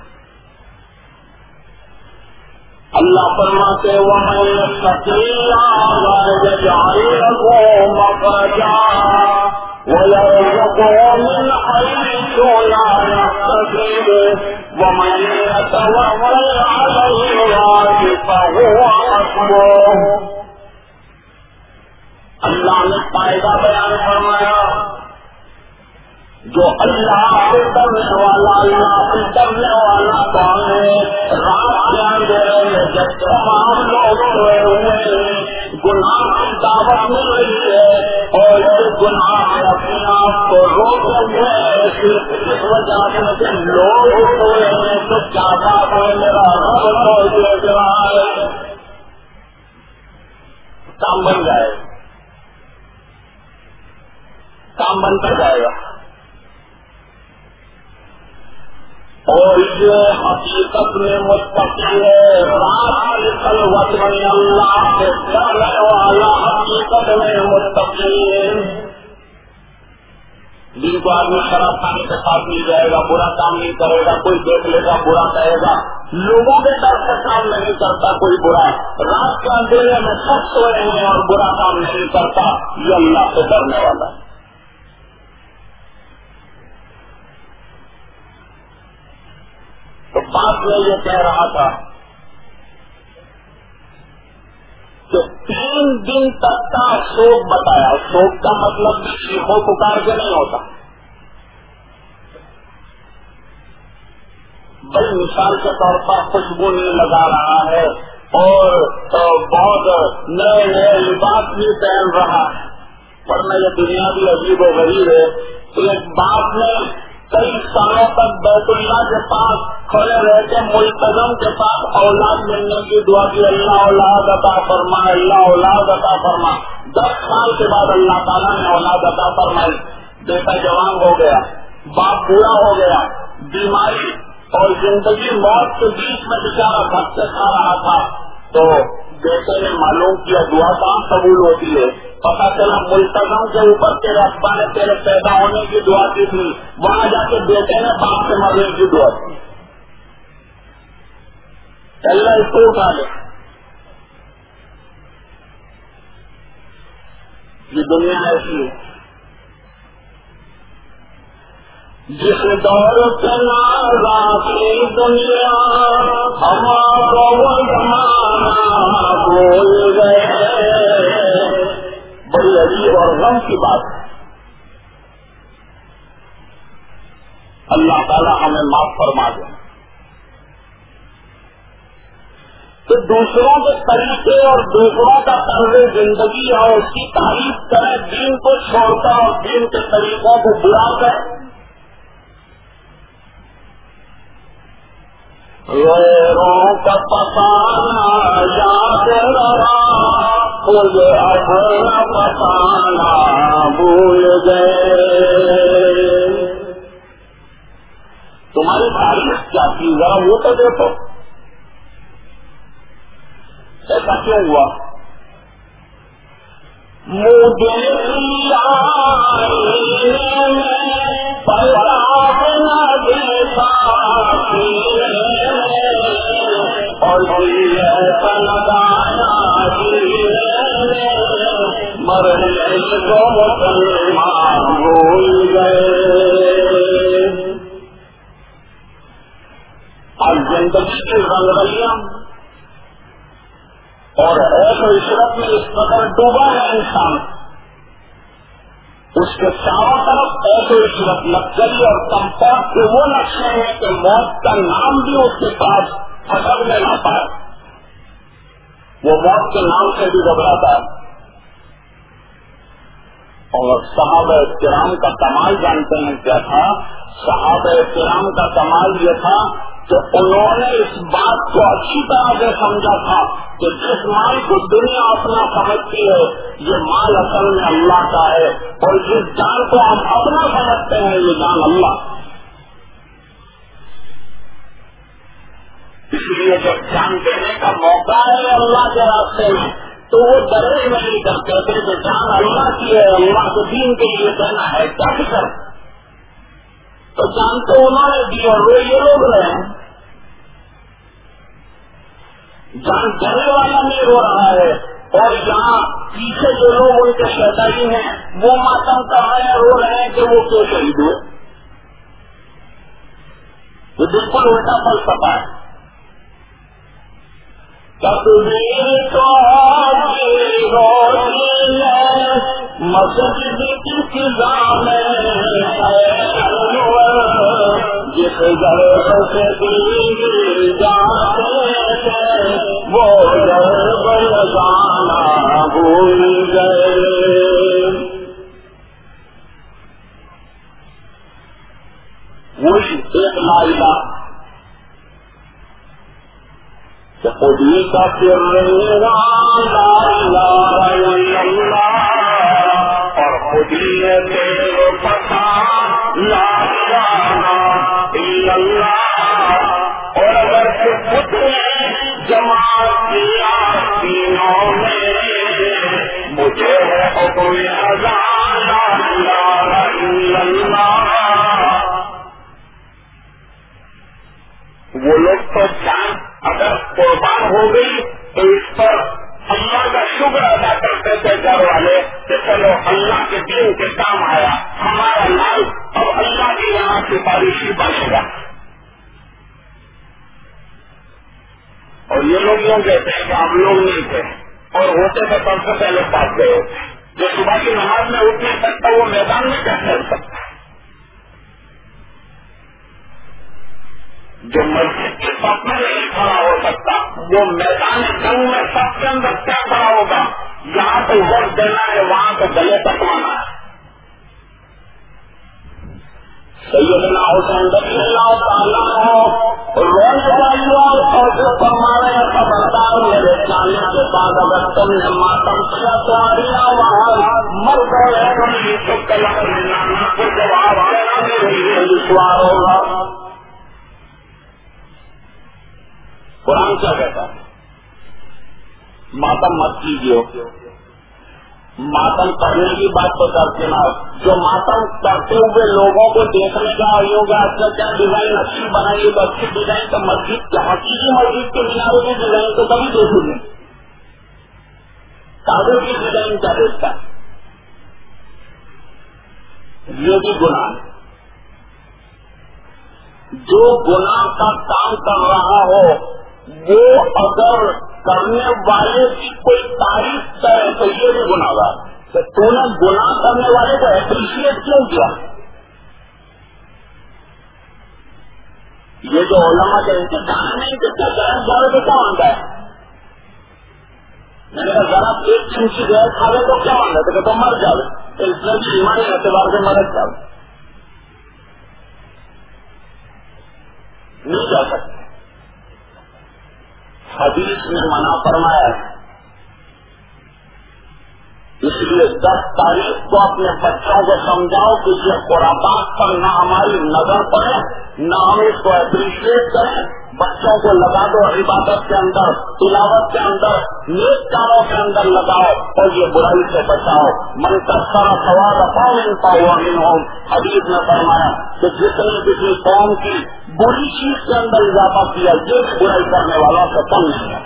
اللہ فرماتے وَمَن يَتَّقِ اللَّهَ يَجْعَل لَّهُ مَخْرَجًا وَيَرْزُقْهُ مِنْ حَيْثُ لَا يَحْتَسِبُ وَمَن يَتَوَكَّلْ عَلَى اللَّهِ فَهُوَ حَسْبُهُ. اللہ نے قاعدہ بیان فرمایا, جو اللہ سے ڈرنے والا اللہ سے ڈرنے والا کون ہے؟ رات کے اندھیرے میں جب تمام لوگ سوئے ہوئے گناہ کی دعوت مل رہی ہے اور یہ گناہ اپنے آپ کو روکے ہوئے صرف اس وجہ سے کہ لوگ سوئے ہیں تو کیا بات ہے میرا رب تو دیکھ رہا ہے, کام بن جائے. کام بنتا جائے گا. اور یہ حقیقت میں متقی ہے. خلوت میں اللہ سے ڈرنے والا حقیقت میں متقی ہے. جن کو آدمی شراب کھانے کے ساتھ مل جائے گا, برا کام نہیں کرے گا, کوئی دیکھ لے گا برا کہے گا, لوگوں کے ڈر سے کام نہیں کرتا کوئی برا, رات کے اندھیرے میں سب سوئے ہیں اور برا کام نہیں کرتا, یہ اللہ سے ڈرنے والا ہے. تو بات میں یہ کہہ رہا تھا کہ تین دن تک کا شوق بتایا. شوق کا مطلب چیخو پکار کے نہیں ہوتا. بڑی مثال کے طور پر خوشبو نہیں لگا رہا ہے اور بہت نئے نئے لباس بھی پہن رہا ہے, ورنہ یہ دنیا بھی عجیب و غریب ہے. ایک باپ نے کئی سالوں تک بیت اللہ کے پاس کھڑے رہ کے ملتزم کے پاس اولاد ملنے کی دعا کی, اللہ اولاد عطا فرما, اللہ اولاد عطا فرما. دس سال کے بعد اللہ تعالیٰ نے اولاد عطا فرمائی. بیٹا جوان ہو گیا, باپ بوڑھا ہو گیا, بیماری اور زندگی موت کے بیچ میں بیچارہ دھکے کھا رہا تھا. تو بیٹے نے معلوم کیا دعا کہاں قبول ہوتی ہے. پتا چلا ملتزم کے اوپر تیرے ابا نے تیرے پیدا ہونے کی دعا کی تھی, وہاں جا کے بیٹے نے باپ سے مرنے کی دعا کی. اللہ اس کو اٹھا لے. یہ دنیا ایسی ہے جس دور سے نازا کی دنیا ہمارا وہ زمانہ بھول گئے. بڑی عجیب اور غم کی بات ہے. اللہ تعالیٰ ہمیں معاف فرما دے. تو دوسروں کے طریقے اور دوسروں کا طرز زندگی اور اس کی تعریف کرے, دین کو چھوڑتا اور دین کے طریقوں کو برا کرے. غیروں کا پتانا یاد رہا, مجھے اپنا پتانا بھول گئے. تمہاری تعریف کیا تھی ذرا وہ تو دیکھو. ایسا کیوں ہوا؟ مجھے اور مرنے کو مسلمان بھول گئے. اور زندگی کی رنگریاں اور عیش و عشرت میں اس قدر ڈوبا ہے انسان, اس کے چاروں طرف عیش و عشرت لگزری اور کمفرٹ کے وہ نقشے ہیں کہ موت کا نام بھی اس کے پاس پھٹک نہیں آتا ہے. وہ موت کے نام سے بھی گھبراتا ہے. اور صحابہ کرام کا کمال جانتے ہیں کیا تھا؟ صحابہ کرام کا کمال یہ تھا کہ انہوں نے اس بات کو اچھی طرح سے سمجھا تھا کہ جس مال کو دنیا اپنا سمجھتی ہے یہ مال اصل میں اللہ کا ہے, اور جس جان کو ہم اپنا سمجھتے ہیں یہ جان اللہ. اس لیے جب جان دینے کا موقع ہے اللہ کے راستے میں تو وہ ڈرے نہیں کرتے تھے کہ جان اللہ کی ہے, اللہ کے دین کے لیے دینا ہے, کیا فکر. تو جان تو انہوں نے دی اور وہ یہ لوگ رہے ہیں. جان دینے والا نہیں رو رہا ہے, اور یہاں پیچھے جو لوگ ان کے شہدائی ہیں وہ ماتم کر رہے ہیں, رو رہے ہیں کہ وہ کیوں شہید ہوئے. یہ بالکل الٹا فلسفہ ہے. تصویر تو مسجد کی فضا میں جس گھر سے دل جاتے تھے وہ گھر جانا بھول گئے. وہی ایک لا الہ خودی کا پھر لا الہ الا اللہ اور خودی کیا سینوں میں مجھے ہے حکم اذان لا الہ الا اللہ. وہ لوگ تو جان اگر قربان ہو گئی تو اس پر اللہ کا شکر ادا کرتے تھے گھر والے کہ چلو اللہ کے دین کے کام آیا, ہمارا لال اب اللہ کے یہاں سفارشی بنے گا. اور یہ لوگ یوں کہتے ہیں کہ ہم لوگ نہیں تھے اور ہوتے تو سب سے پہلے پاس گئے ہوتے. جو صبح کی نماز میں اٹھ نہیں سکتا وہ میدان میں کیسے اٹھ سکتا ہے؟ جو مسجد کے سب میں نہیں کھڑا ہو سکتا وہ میدان جنگ میں سب کے اندر کیا کھڑا ہوگا؟ یہاں تو ووٹ دینا ہے, وہاں تو گلے کٹوانا ہے. سیدنا حسین رضی اللہ تعالیٰ عنہ روز ہوا اور جو فرما رہے ہیں خبردار میرے جانے کے بعد اگر تم نے ماتم کیا تو آیا وہاں مر گئے تو کلام نانا کو جواب دینا میرے لیے دشوار ہوگا. قرآن کیا کہتا ہے؟ ماتم مت کیجیے. ماتم کرنے کی بات تو کرتے نہ, جو ماتم کرتے ہوئے لوگوں کو دیکھنے کا ہوگا اچھا کیا ڈیزائن اچھی بنائی تو اچھی ڈیزائن تو مسجد کے حقیقی مسجد کے میناروں کی ڈیزائن تو کبھی دیکھوں گے. کاغذ کی ڈیزائن کیا دیکھتا ہے؟ یہ بھی گناہ ہے. جو گناہ کا کام کر رہا ہو وہ اگر کرنے والے کی کوئی تعریف کرے تو یہ بھی گناہ گار. تو نے گناہ کرنے والے کو اپریشیٹ کیوں کیا؟ یہ جو علماء کے انتظام نہیں کہ کیا گرم جاوے تو کیا مانتا ہے؟ میں نے ذرا ایک چمچی گئے کھا لے تو کیا مانتا ہے کہ تو مر جاوے. اس میں بھی ایمانی اعتبار سے مدد جاوے نہیں جا سکتے. حدیث میں منع فرمایا ہے. اس لیے دس تاریخ کو اپنے بچوں کو سمجھاؤ کہ یہ خرافات پر نہ ہماری نظر پڑے نہ ہم اس کو اپریشیٹ کریں. بچوں کو لگا دو عبادت کے اندر, تلاوت کے اندر, نیک کاموں کے اندر لگاؤ اور یہ برائی سے بچاؤ. من کثر ثواب قوم فهو منهم. حدیث میں فرمایا کہ جس نے کسی قوم کی بری چیز کے اندر اضافہ کیا یہ برائی کرنے والا سے کم نہیں ہے.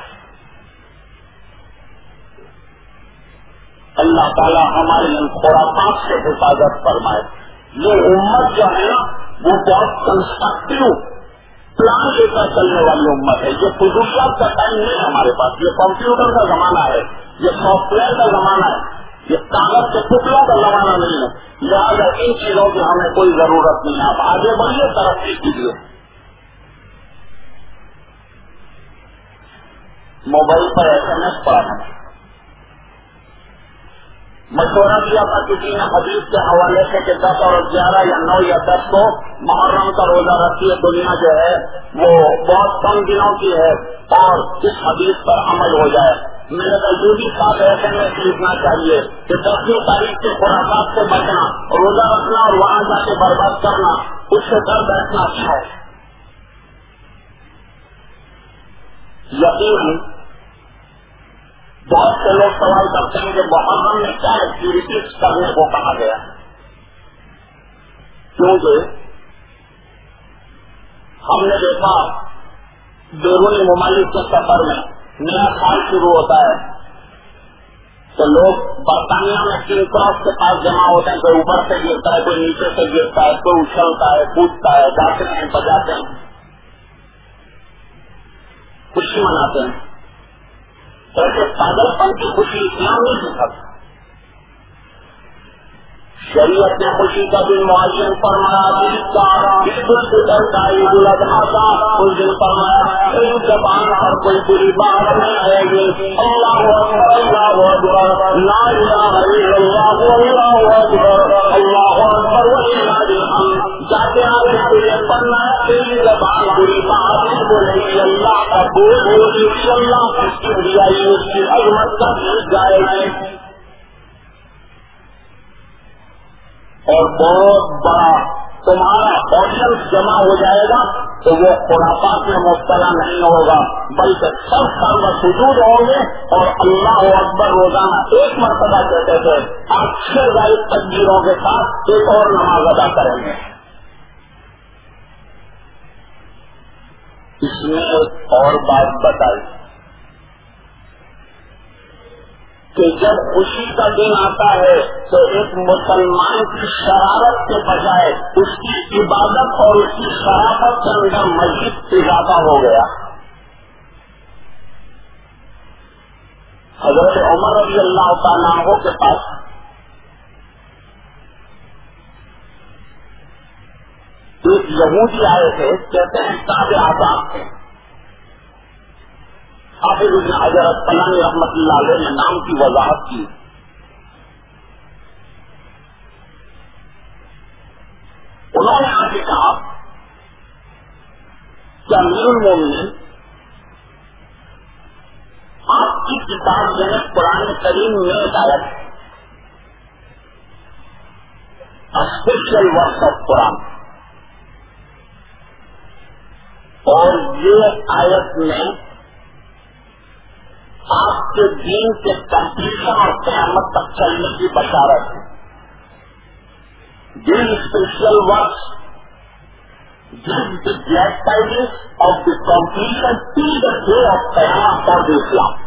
اللہ تعالیٰ ہمارے ان خرافات سے حفاظت فرمائے. یہ امت جو ہے نا وہ بہت کنسٹرکٹیو پلان لے کر چلنے والی امت ہے. یہ فضولیات کا ٹائم نہیں ہے ہمارے پاس. یہ کمپیوٹر کا زمانہ ہے, یہ سافٹ ویئر کا زمانہ ہے, یہ کاغذ کے ٹکڑوں کا زمانہ نہیں ہے. لہٰذا ان چیزوں کی ہمیں کوئی ضرورت نہیں ہے. آپ آگے بڑھیے, ترقی کیجیے. موبائل پر ایس ایم ایس پڑھنا مشورہ دیا تھا کسی نے حدیث کے حوالے سے کہ دس اور گیارہ یا نو یا دس کو محرم کا روزہ رکھیے. دنیا جو ہے وہ بہت کم دنوں کی ہے اور اس حدیث پر عمل ہو جائے. میرے کو یہ بھی ساتھ ایسے میں لکھنا چاہیے کہ دسویں تاریخ کے خرافات سے بچنا, روزہ رکھنا اور وہاں جا کے برباد کرنا, اس سے ڈر بیٹھنا اچھا ہے. یقین بہت سے لوگ سوال کرتے ہیں کہ محرم میں کیا ایکٹیویٹیز کرنے کو کہا گیا, کیونکہ ہم نے دیکھا بیرونی ممالک کے سفر میں نیا سال شروع ہوتا ہے تو لوگ برطانیہ میں کنگ کراس کے پاس جمع ہوتے ہیں. کوئی اوپر سے گرتا ہے, کوئی نیچے سے گرتا ہے, کوئی اچھلتا ہے, کودتا ہے, گاتے ہیں, بجاتے ہیں, خوشی مناتے ہیں. ایسے پاگل پن کی خوشی اسلام نہیں سکھاتا. شریعت نے خوشی کا دن معین فرمایا, عید الفطر کا, عید الاضحیٰ کا اس دن فرمایا ان زبان پر کوئی بری بات نہیں آئے گی. اللہ اکبر, اللہ اکبر, لا الہ الا اللہ, اللہ اکبر, اللہ اکبر وللہ الحمد. جاتے آگے تجھے پڑھنا ہے تیری زبان بری بات نہیں بولے گی, اللہ کا بول بولے گی, اللہ اس کی بریائی اس کی عظمت کا گیت گائے گی. اور بہت بڑا تمہارا آڈینس جمع ہو جائے گا تو وہ خرافات میں مبتلا نہیں ہوگا، بلکہ سب سر سجود ہوں گے اور اللہ اکبر روزانہ ایک مرتبہ کہتے تھے، اچھے غائب تکبیروں کے ساتھ ایک اور نماز ادا کریں گے۔ اس میں ایک اور بات بتائی کہ جب خوشی کا دن آتا ہے تو ایک مسلمان کی شرارت کے بجائے اس کی عبادت اور اس کی شرافت کے اندر مزید اضافہ ہو گیا۔ حضرت عمر رضی اللہ تعالیٰ عنہ کے پاس ایک یہودی آئے تھے، کہتے ہیں تابع آزاد تھے۔ حافظ ابن حجر اسقلانی رحمۃ اللہ علیہ نے نام کی وضاحت کی۔ انہوں نے آگے کہا کہ امیر المومنین، آپ کی کتاب جو ہے قرآن کریم میں ایک آیت اسپیشل ورس آف قرآن، اور یہ آیت میں آپ کے دین کے کمپلیشن اور قیامت تک چلنے کی بشارت ہے۔ Then special works gives the glad tidings of the completion till the day of Qiyamah for the Islam۔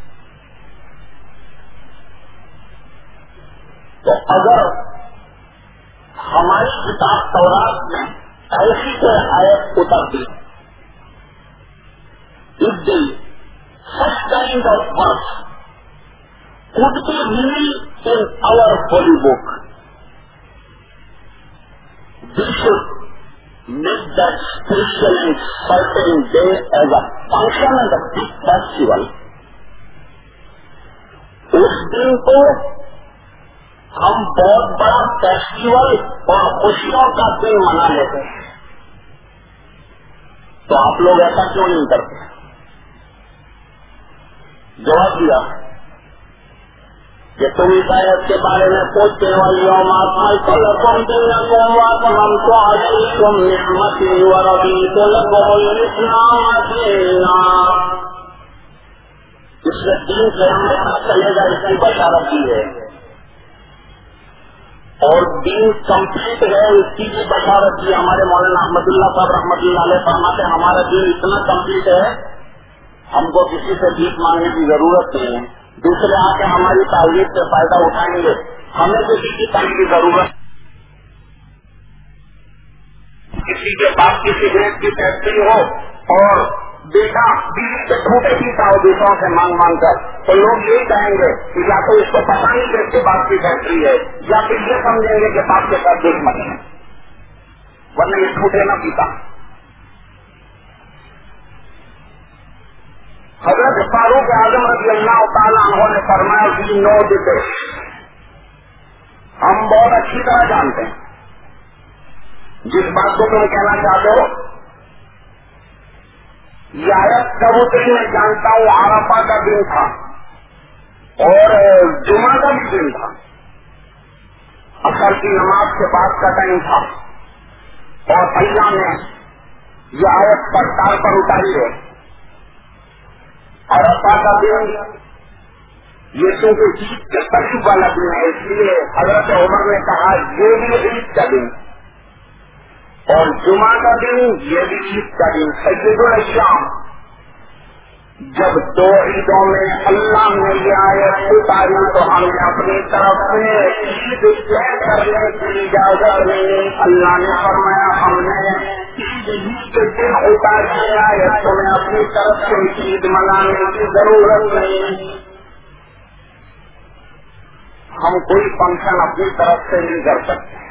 تو اگر ہماری کتاب تورات میں ایسی کوئی آیت اترتی، اس دن such kind of works could be revealed in our holy book, we should make that special and certain day as a function and a big festival۔ اس دن کو ہم بہت بڑا فیسٹیول اور خوشیوں کا دن منا لیتے ہیں، تو آپ لوگ ایسا کیوں نہیں کرتے؟ جواب دیا کہ تم اس آیت کے بارے میں پوچھتے والی اس سے دین سے ہم نے چلے گا، اس کی بشارت کی ہے، اور دین کمپلیٹ ہے اس کی بھی بشارت کی۔ ہمارے مولانا احمد اللہ صاحب رحمۃ اللہ علیہ فرماتے ہیں ہمارا دین اتنا کمپلیٹ ہے ہم کو کسی سے بھیک مانگنے کی ضرورت نہیں ہے، دوسرے آ کے ہماری تعریف سے فائدہ اٹھائیں گے، ہمیں کسی کی کام کی ضرورت۔ کسی کے پاس کی سگریٹ کی فیکٹری ہو اور بیٹا بیوی سے ٹوٹے پیتا ہو دوسروں سے مانگ مانگ کر، تو لوگ یہی کہیں گے کہ یا تو اس کو پتا نہیں کہ اس کے پاس کی فیکٹری ہے، یا پھر یہ سمجھیں گے کہ باپ کے ساتھ دشمن ہے، ورنہ یہ ٹوٹے نہ پیتا۔ حضرت فاروق اعظم رضی اللہ تعالیٰ عنہ نے فرمایا وی نو دس، ہم بہت اچھی طرح جانتے ہیں جس بات کو تم کہنا چاہتے ہو۔ یہ آیت کب اتری میں جانتا ہوں، عرفہ کا دن تھا اور جمعہ کا بھی دن تھا، عصر کی نماز کے بعد کا ٹائم تھا، اور اللہ نے یہ آیت سرکار پر اتاری ہے۔ عرفہ کا دن یہ چونکہ عید کے قریب والا دن ہے، اس لیے حضرت عمر نے کہا یہ بھی عید کا دن، اور جمعہ کا دن یہ بھی عید کا دن۔ سید الشام جب دو عیدوں میں اللہ نے یہ آیت اتاری تو ہم نے اپنی طرف سے عید طے کرنے کی اجازت نہیں۔ اللہ نے فرمایا ہم نے عید کے دن اتاری آیت، تمہیں اپنی طرف سے عید منانے کی ضرورت نہیں۔ ہم کوئی فنکشن اپنی طرف سے نہیں کر سکتے۔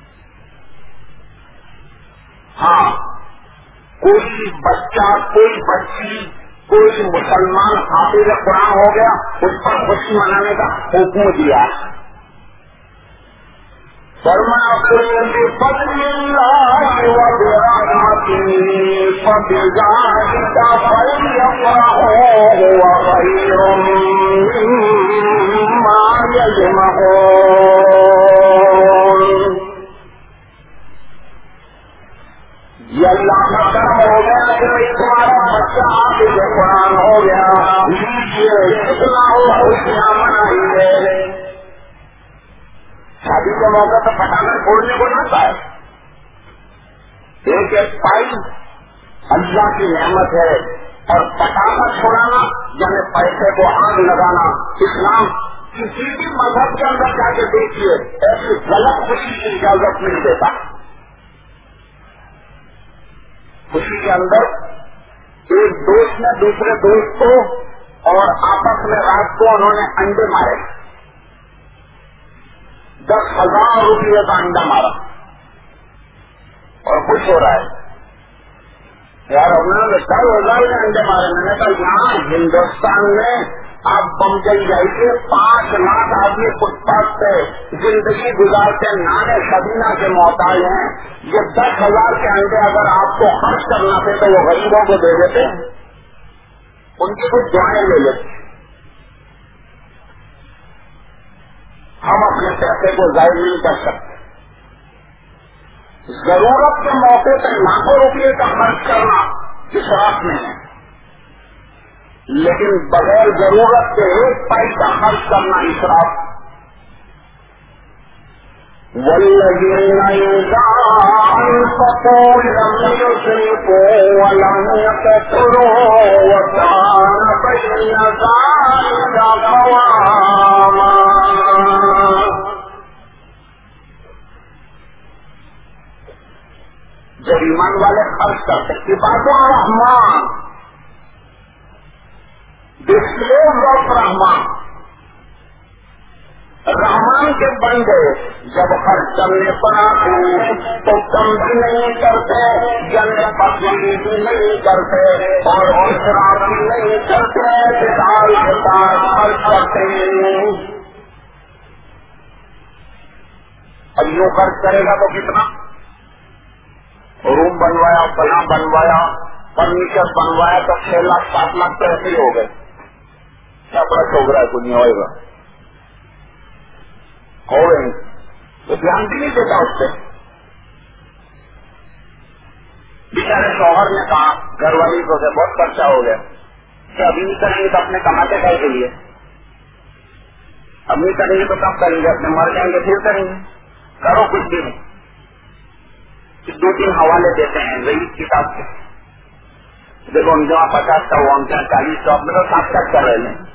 ہاں، کوئی بچہ کوئی بچی کوئی مسلمان حافظ قرآن ہو گیا، اس پر خوشی منانے کا حکم دیا۔ فرمایا بفضل اللہ وبرحمتہ فبذلک فلیفرحوا هو خیر مما یجمعون۔ یہ اللہ کا کرم ہو گیا کہ بھائی تمہارا بچہ آپ کے قرآن ہو گیا، لیجیے کتنا ہو خوشیاں منائیے۔ شادی کے موقع تو پٹاخے پھوڑنے کو نہ پائے، ایک ایک پائی اللہ کی نعمت ہے، اور پٹاخہ چھوڑانا یعنی پیسے کو آگ لگانا اسلام کسی بھی مذہب کے اندر جا کے دیکھیے ایسی غلط خوشی کی اجازت نہیں دیتا۔ خوشی کے اندر ایک دوست نے دوسرے دوست کو اور آپس میں رات کو انہوں نے انڈے مارے، دس ہزار روپئے کا انڈا مارا اور خوش ہو رہا ہے، یار انہوں نے دس ہزار کے انڈے مارے۔ میں نے کہا یہاں ہندوستان میں آپ بم جل جائیے، پانچ لاکھ آدمی فٹ پاتھ پہ زندگی گزارتے نانے سبینا کے محتاج ہیں، یہ دس ہزار کے انڈے اگر آپ کو خرچ کرنا تھے تو وہ غریبوں کو دے دیتے، ان کی کچھ دعائیں لے لیتے۔ ہم اپنے پیسے کو ضائع نہیں کر سکتے، ضرورت کے موقع پہ لاکھوں روپئے کا خرچ کرنا اسراف میں ہے، لیکن بغیر ضرورت کے ایک پیسہ خرچ کرنا اسراف۔ وَالَّذِينَ إِذَا أَنفَقُوا لَمْ يُسْرِفُوا وَلَمْ يَقْتُرُوا وَكَانَ بَيْنَ ذَلِكَ قَوَامًا۔ جب ایمان والے خرچ کرتے عباد الرحمان ڈسکلوز آف رحمان، رحمان کے بندے جب خرچ کرنے پر آتے تو کم بھی نہیں کرتے، جلد پسندی بھی نہیں کرتے اور اسراف بھی نہیں کرتے، اعتدال کے ساتھ خرچ کرتے ہیں۔ اب یوں خرچ کرے گا تو کتنا؟ روم بنوایا، فلاں بنوایا، فرنیچر بنوایا تو چھ لاکھ سات لاکھ تو ایسے ہی ہو گئے، کیا بڑا ٹھوکرا ہے، کچھ نہیں ہوئے گا، ہو گئے تو دھیان بھی نہیں دیتا اس سے۔ بیچارے شوہر نے کہا گھر والی کو کہ بہت خرچہ ہو گیا، کہ ابھی نہیں کریں گے تو اپنے کماتے کھائے کے لیے، اب نہیں کریں گے تو کب کریں گے، اپنے مر جائیں گے پھر کریں گے، کرو کچھ بھی نہیں۔ دو تین حوالے دیتے ہیں وہی کتاب سے، دیکھو ان جہاں پچاس کا وہ کیا چالیس کا اپنے تو سات تک کر رہے ہیں۔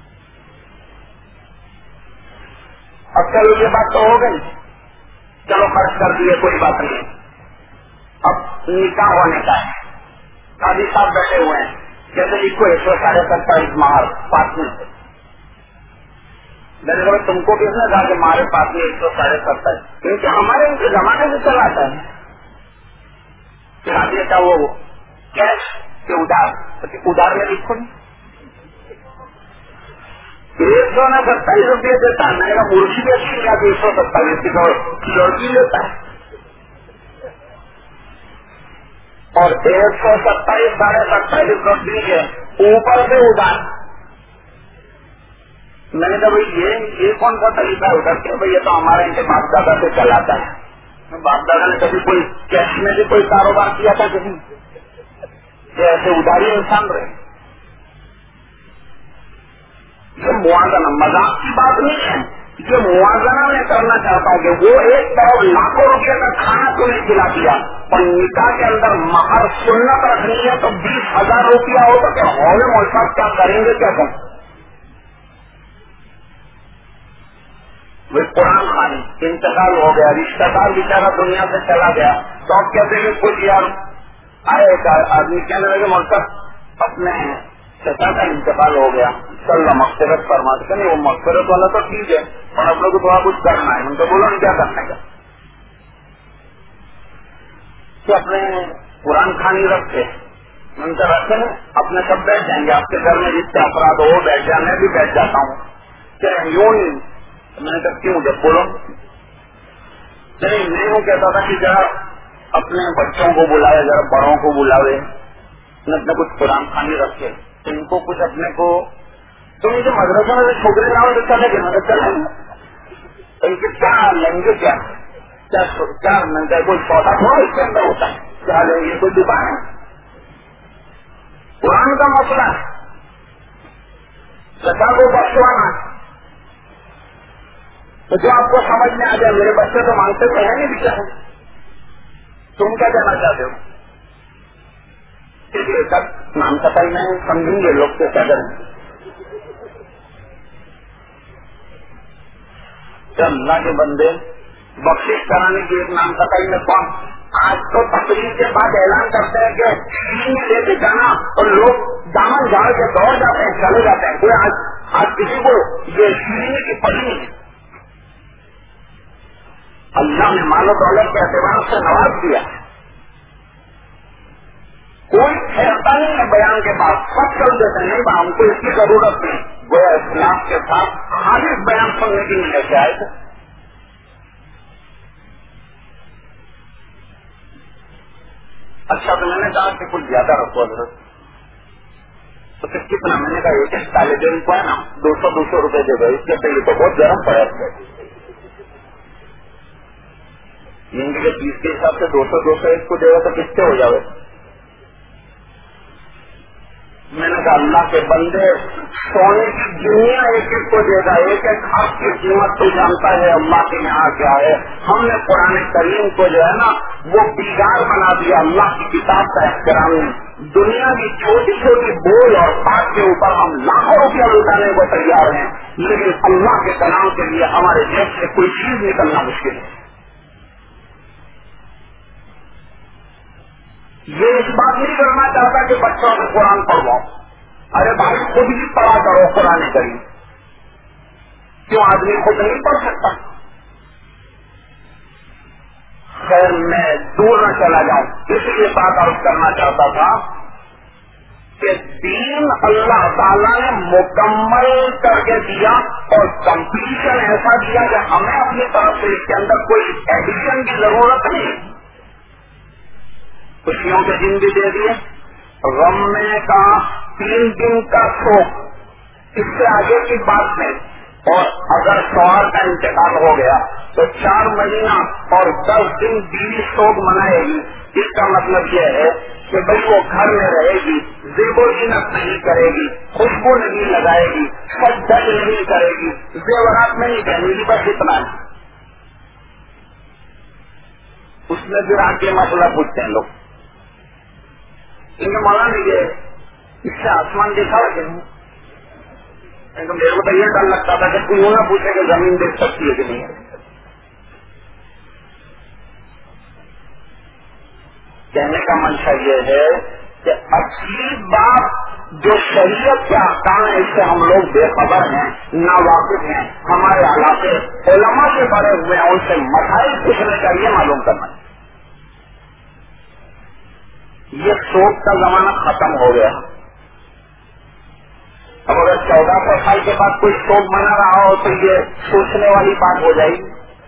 اب چلو یہ بات تو ہو گئی، چلو خرچ کر دیے کوئی بات نہیں، اب نکاح ہونے کا ہے، قاضی صاحب بیٹھے ہوئے ہیں، جیسے اس کو ایک سو ساڑھے ستائیس مہر پاس میں سے، میں نے کہا تم کو کس نے کہا کہ ہمارے پاس میں ایک سو ساڑھے ستائیس، کیونکہ ہمارے ان کے زمانے سے چلا آتا ہے دیتا وہ کیش کے ادار، ادار میں لکھو نہیں، ایک سو نہ ستائیس روپئے دیتا ہے، میں مرشی بھی اچھی کیا ایک سو ستائیس کی لڑکی لیتا ہے، اور ایک سو ستائیس ساڑھے ستائیس سو ٹھیک ہے اوپر سے ادار۔ میں نے کہا بھائی یہ یہ کون سا طریقہ ہے ادھر کے؟ بھائی یہ تو ہمارے ان کے باپ دادا سے چلاتا ہے، باپ دادا نے کبھی کوئی کیش میں بھی کوئی کاروبار کیا تھا کسی کہ ایسے اداری انسان رہے؟ یہ موازنہ مذاق کی بات نہیں ہے، یہ موازنہ میں کرنا چاہتا ہوں کہ وہ ایک طرف لاکھوں روپے کا کھانا تو نہیں کھلا دیا اور نکاح کے اندر مہر سنت رکھنی ہے تو بیس ہزار روپیہ ہو تو کیا ہال مول صاحب کیا کریں گے؟ کیا کہیں وہ قرآن خانی انتقال ہو گیا، رشتہ دار بیچارہ دنیا سے چلا گیا، تو آپ کہتے ہیں کچھ یار آئے گا آدمی کہنے لگے مطلب اپنے چچا کا انتقال ہو گیا، چل رہا مغفرت فرماتے کہ نہیں وہ مغفرت والا تو ٹھیک ہے اور اپنے کو تھوڑا کچھ کرنا ہے، ان کو بولو کیا کرنے کا کہ اپنے قرآن خانی رکھتے ان سے رکھتے ہیں، اپنے سب بیٹھ جائیں گے، آپ کے گھر میں جتنے افراد ہو وہ بیٹھ جائیں، میں بھی بیٹھ جاتا ہوں کہ یوں نہیں۔ میں نے کہا کیوں؟ جب بولو نہیں، میں وہ کہتا تھا کہ ذرا اپنے بچوں کو بلاوے، ذرا بڑوں کو بلاوے، اپنے کچھ قرآن خانی رکھے، ان کو کچھ اپنے کو تو مجھے مدرسوں میں چھوٹے لاؤ تو چلے گئے، مدد چلے ان کے کیا لیں گے، کیا کیا کوئی سودا تھوڑا اس کے اندر ہوتا ہے، کیا لیں گے؟ کوئی دکان ہے؟ قرآن کا مسئلہ ہے، زکات کو بخشوانا ہے، تو جو آپ کو سمجھ میں آ جائے، میرے بچے تو مانتے تو ہے نہیں بیچارے، تم کیا کہنا چاہتے ہو؟ یہ سب نام پتہ ہی نہیں، سمجھیں گے لوگ کے قدر میں۔ اللہ کے بندے بخشش کرانے کی ایک نام پتہ ہی میں کون؟ آج تو تقریر کے بعد اعلان کرتے ہیں کہ شیرینی لے کے جانا، اور لوگ دامن جھاڑ کے دوڑ جاتے ہیں، چلے جاتے ہیں، کوئی آج آج کسی کو یہ شیرینی کی پڑی نہیں۔ اللہ نے مال و دولت کے اعتبار سے نواز دیا، کوئی ٹھہرتا نہیں ہے بیان کے بعد، سب چل دیتے نہیں با، ہم کو اس کی ضرورت نہیں، وہ اسلام کے ساتھ خالص بیان سننے کی نہیں لے آئے تھے۔ اچھا تو میں نے کہا کہ کچھ زیادہ رکھو حضرت، تو پھر کتنا؟ میں نے کہا ایک ایک طالب علم کو ہے نا دو سو دو سو روپے دے دو، اس کے پہلے تو بہت گرم پڑا ہے، ان کے فیس کے حساب سے دو سو دو سو ایک کو دے گا تو کس سے ہو جاوے؟ میں نے کہا اللہ کے بندے سونے کی دنیا ایک ایک کو دے گا، ایک ایک حق کی قیمت تو جانتا ہے اللہ کے یہاں کیا ہے۔ ہم نے قرآن کریم کو جو ہے نا وہ بگاڑ بنا دیا اللہ کی کتاب کا احترام میں۔ دنیا کی چھوٹی چھوٹی بول اور بات کے اوپر ہم لاکھوں روپیہ لٹانے کو تیار ہیں، لیکن اللہ کے کلام کے لیے ہمارے جیب سے کوئی چیز نکلنا مشکل ہے۔ یہ اس بات نہیں کرنا چاہتا کہ بچوں کو قرآن پڑھواؤ، ارے بھائی خود بھی پڑھا کرو قرآن کریم، کیوں آدمی خود نہیں پڑھ سکتا؟ خیر میں دور نہ چلا جاؤں، اس لیے بات عرض کرنا چاہتا تھا کہ دین اللہ تعالیٰ نے مکمل کر کے دیا، اور کمپلیشن ایسا دیا کہ ہمیں اپنی طرف سے اس کے اندر کوئی ایڈیشن کی ضرورت نہیں۔ خوشیوں کے دن بھی دے دیے، غم میں کا تین دن کا شوق، اس سے آگے کی بات نہیں، اور اگر شوہر کا انتقال ہو گیا تو چار مہینہ اور دس دن بیوی شوق منائے گی۔ اس کا مطلب یہ ہے کہ بھائی وہ گھر میں رہے گی، زیب و زینت نہیں کرے گی، خوشبو نہیں لگائے گی، سج دج نہیں کرے گی، زیورات میں نہیں پہنے گی، بس اتنا ہے۔ اس میں پھر آگے مسئلہ پوچھتے ہیں لوگ، ان میں مولا نہیں ہے اس سے آسمان دیکھا ہوا کہ نہیں؟ میرے کو تو یہ ڈر لگتا تھا کہ کوئی نہ پوچھے کہ زمین دیکھ سکتی ہے کہ نہیں ہے۔ کہنے کا منشا یہ ہے کہ اصلی بات جو شریعت کے احکام ہے اس سے ہم لوگ بے خبر ہیں، نا واقف ہیں، ہمارے علاقے علماء سے بڑے ہوئے ہیں، ان سے مسائل پوچھنے کا یہ معلوم کرنا ہے۔ یہ شوق کا زمانہ ختم ہو گیا۔ اب اگر چودہ سو سال کے بعد کوئی شوق منا رہا ہو تو یہ سوچنے والی بات ہو جائے گی۔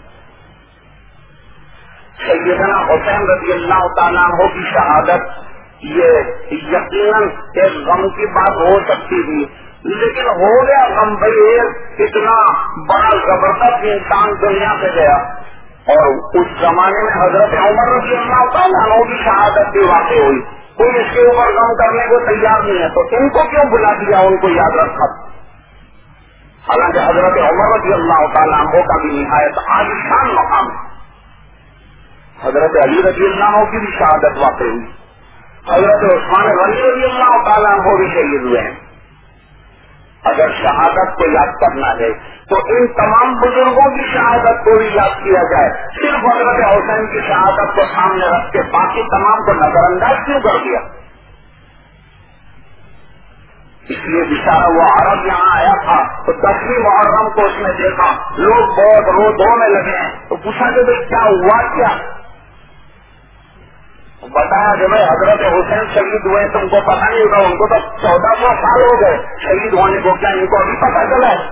سیدنا حسین رضی اللہ تعالیٰ عنہ کی شہادت یہ یقیناً ایک غم کی بات ہو سکتی تھی، لیکن ہو گیا غم، بھائی اتنا بڑا زبردست انسان دنیا سے گیا، اور اس زمانے میں حضرت عمر رضی اللہ تعالیٰ عنہ کی شہادت بھی واقع ہوئی، کوئی اس کے اوپر غم کرنے کو تیار نہیں ہے، تو ان کو کیوں بلا دیا؟ ان کو یاد رکھا، حالانکہ حضرت عمر رضی اللہ تعالیٰ عنہ کا بھی نہایت عالیشان مقام ہے۔ حضرت علی رضی اللہ عنہ کی بھی شہادت واقع ہوئی، حضرت عثمان غنی رضی اللہ تعالیٰ عنہ بھی شہید ہوئے ہیں۔ اگر شہادت کو یاد کرنا ہے تو ان تمام بزرگوں کی شہادت کو بھی یاد کیا جائے، صرف حضرت حسین کی شہادت کو سامنے رکھ کے باقی تمام کو نظر انداز کیوں کر دیا؟ اس لیے بیچارہ وہ عرب یہاں آیا تھا تو دسویں محرم کو اس نے دیکھا، لوگ بہت رو دھونے لگے ہیں، تو پوچھا کہ بھائی کیا ہوا؟ کیا بتایا کہ بھائی حضرت حسین شہید ہوئے، تم کو پتہ نہیں ہوگا، ان کو تو چودہ سو سال ہو گئے شہید ہونے کو، کیا ان کو ابھی پتہ چلا ہے؟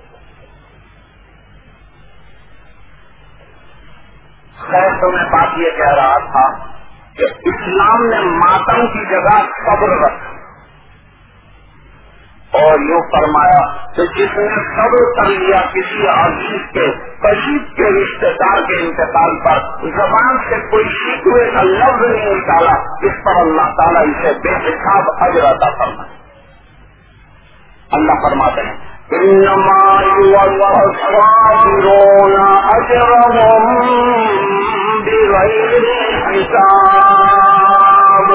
خیر تو میں بات یہ کہہ رہا تھا کہ اسلام نے ماتم کی جگہ صبر رکھا، اور اور یوں فرمایا کہ جس نے صبر کر لیا کسی عزیز کے قریب کے رشتے دار کے انتقال پر، زبان سے کوئی شکوے کا لفظ نہیں نکالا، اس پر اللہ تعالیٰ اسے بے حساب اجر عطا فرمائے۔ اللہ فرماتے ہیں انما یوفی الصابرون اجرهم بغیر حساب،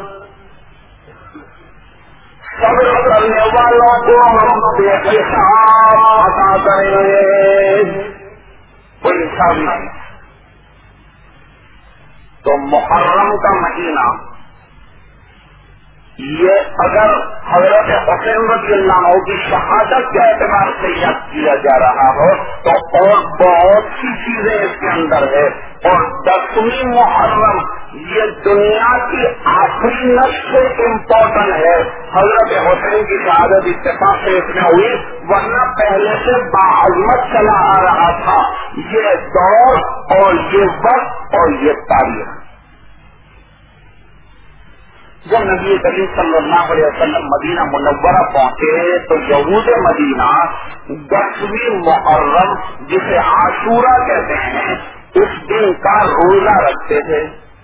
صبر کرنے والوں کو ہم بے حساب عطا کریں گے، کوئی حساب نہیں۔ تو محرم کا مہینہ یہ اگر حضرت حسین رضی اللہ عنہ کی شہادت کے اعتبار سے یاد کیا جا رہا ہو تو اور بہت سی چیزیں اس کے اندر ہے، اور دسویں محرم یہ دنیا کی آخری نسل سے امپورٹنٹ ہے۔ حضرت حسین کی شہادت اتفاق سے اس میں ہوئی، ورنہ پہلے سے باعظمت چلا آ رہا تھا یہ دور اور یہ وقت اور یہ تاریخ۔ جب نبی کریم صلی اللہ علیہ وسلم مدینہ منورہ پہنچے تو یہود مدینہ دسویں محرم جسے عاشورہ کہتے ہیں اس دن کا روزہ رکھتے تھے۔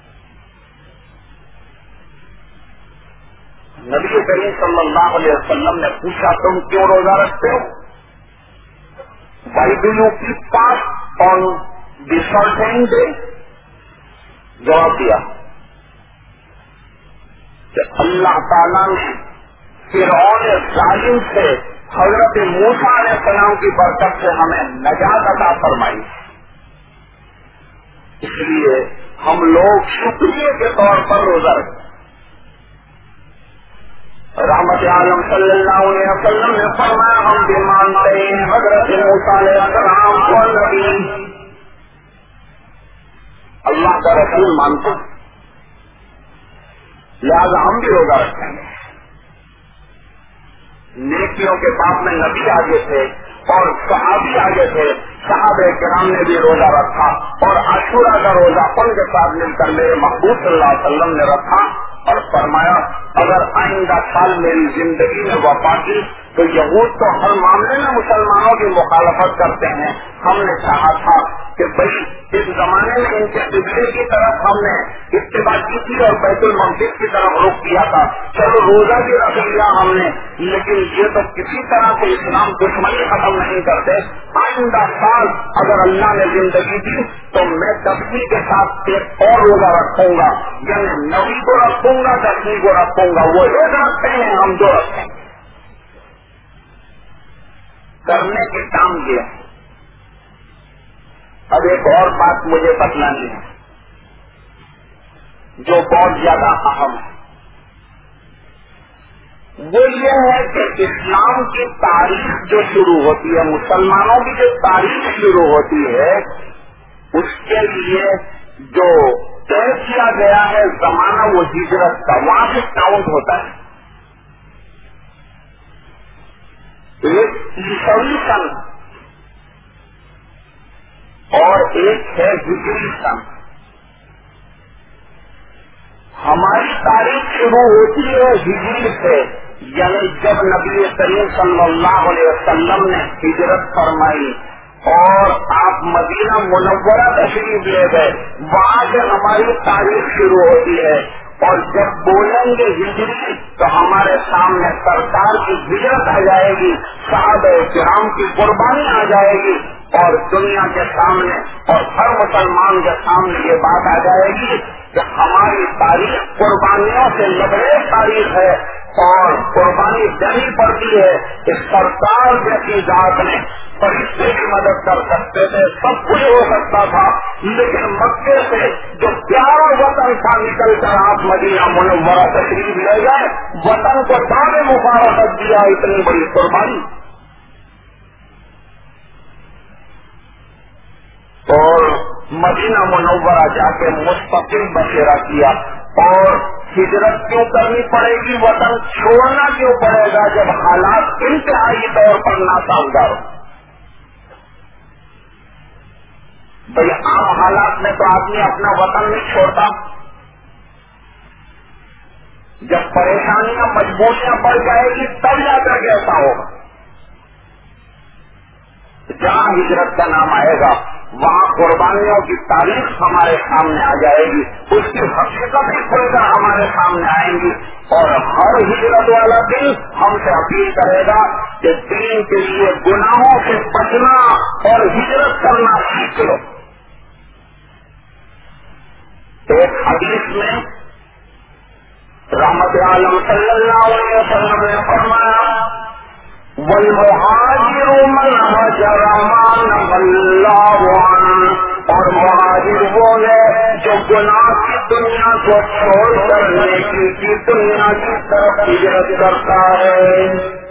نبی کریم صلی اللہ علیہ وسلم نے پوچھا تم کیوں روزہ رکھتے ہو؟ Why do you keep fast on the certain day? جواب دیا کہ اللہ تعالیٰ نے فرعون ظالم سے حضرت موسیٰ علیہ السلام کی برکت سے ہمیں نجات عطا فرمائی، اس لیے ہم لوگ شکریہ کے طور پر روزہ رکھتے۔ رحمت عالم صلی اللہ علیہ وسلم نے فرمایا ہم بھی مانتے ہیں حضرت موسیٰ علیہ السلام کو نبی، اللہ کا رسول مانتے ہیں، لہذا ہم بھی روزہ رکھیں گے۔ نیکیوں کے بعد میں نبی آگے تھے اور صحابی آگے تھے، صحابہ کرام نے بھی روزہ رکھا اور عاشورہ کا روزہ ان کے ساتھ مل کر میرے محبوب صلی اللہ علیہ وسلم نے رکھا اور فرمایا اگر آئندہ سال میری زندگی میں وفا کی تو یہود تو ہر معاملے میں مسلمانوں کی مخالفت کرتے ہیں، ہم نے چاہا تھا کہ بھائی اس زمانے میں ان کے قبلے کی طرف ہم نے اتباع کی تھی اور بیت المقدس کی طرف رخ کیا تھا، چلو روزہ بھی رکھ لیا ہم نے، لیکن یہ تو کسی طرح سے اسلام دشمنی ختم نہیں کرتے۔ آئندہ سال اگر اللہ نے زندگی دی تو میں دسویں کے ساتھ ایک اور روزہ رکھوں گا، یعنی نویں کو رکھوں گا دسویں کو رکھوں گا، وہ ایک رکھتے ہیں ہم دو رکھتے ہیں۔ کرنے کے کام یہ ہے۔ اب ایک اور بات مجھے بتلانی ہے جو بہت زیادہ اہم ہے، وہ یہ ہے کہ اسلام کی تاریخ جو شروع ہوتی ہے، مسلمانوں کی جو تاریخ شروع ہوتی ہے، اس کے لیے جو طے کیا گیا ہے زمانہ وہ ہجرت کا، وہاں سے کاؤنٹ ہوتا ہے۔ ایک عیسوی سن اور ایک ہے ہجری سن۔ ہماری تاریخ شروع ہوتی ہے ہجری سے، یعنی جب نبی کریم صلی اللہ علیہ وسلم نے ہجرت فرمائی اور آپ مدینہ منورہ تشریف لے گئے، وہاں سے ہماری تاریخ شروع ہوتی ہے۔ اور جب بولیں گے ہجری تو ہمارے سامنے سرکار کی ہجرت آ جائے گی، صحابہ کرام کی قربانی آ جائے گی، اور دنیا کے سامنے اور ہر مسلمان کے سامنے یہ بات آ جائے گی کہ ہماری تاریخ قربانیوں سے لبریز تاریخ ہے اور قربانی دینی پڑتی ہے۔ اس سرکار جیسی ذات نے فرشتے کی مدد کر سکتے تھے، سب کچھ ہو سکتا تھا، لیکن مکے سے جو پیارا وطن تھا نکل کر آپ مدینہ منورہ تشریف لے گئے، وطن کو دعوے مبارکت دیا، اتنی بڑی قربانی۔ اور مدینہ منورہ جا کے مستقل بسیرا کیا۔ اور ہجرت کیوں کرنی پڑے گی، وطن چھوڑنا کیوں پڑے گا جب حالات انتہائی طور پر ناسازگار ہو؟ بھائی عام حالات میں تو آدمی اپنا وطن نہیں چھوڑتا، جب پریشانیاں مجبوریاں پڑ جائے گی تب جا کر کے ایسا ہوگا. جہاں ہجرت کا نام آئے گا وہاں قربانیوں کی تاریخ ہمارے سامنے آ جائے گی, اس کی حقیقت بھی کھل کر ہمارے سامنے آئیں گی, اور ہر ہجرت والا دن ہم سے اپیل کرے گا کہ دین کے لیے گناہوں سے بچنا اور ہجرت کرنا سیکھ لو. ایک حدیث میں رحمت عالم صلی اللہ علیہ وسلم نے فرمایا وَالْمُهَاجِرُ مَنْ هَاجَرَ مَا نَهَى اللَّهُ عَنْهُ, اور مہاجر وہ ہے جو گناہ کی دنیا کو چھوڑ کر نیکی کی دنیا کی طرف ہجرت کرتا ہے.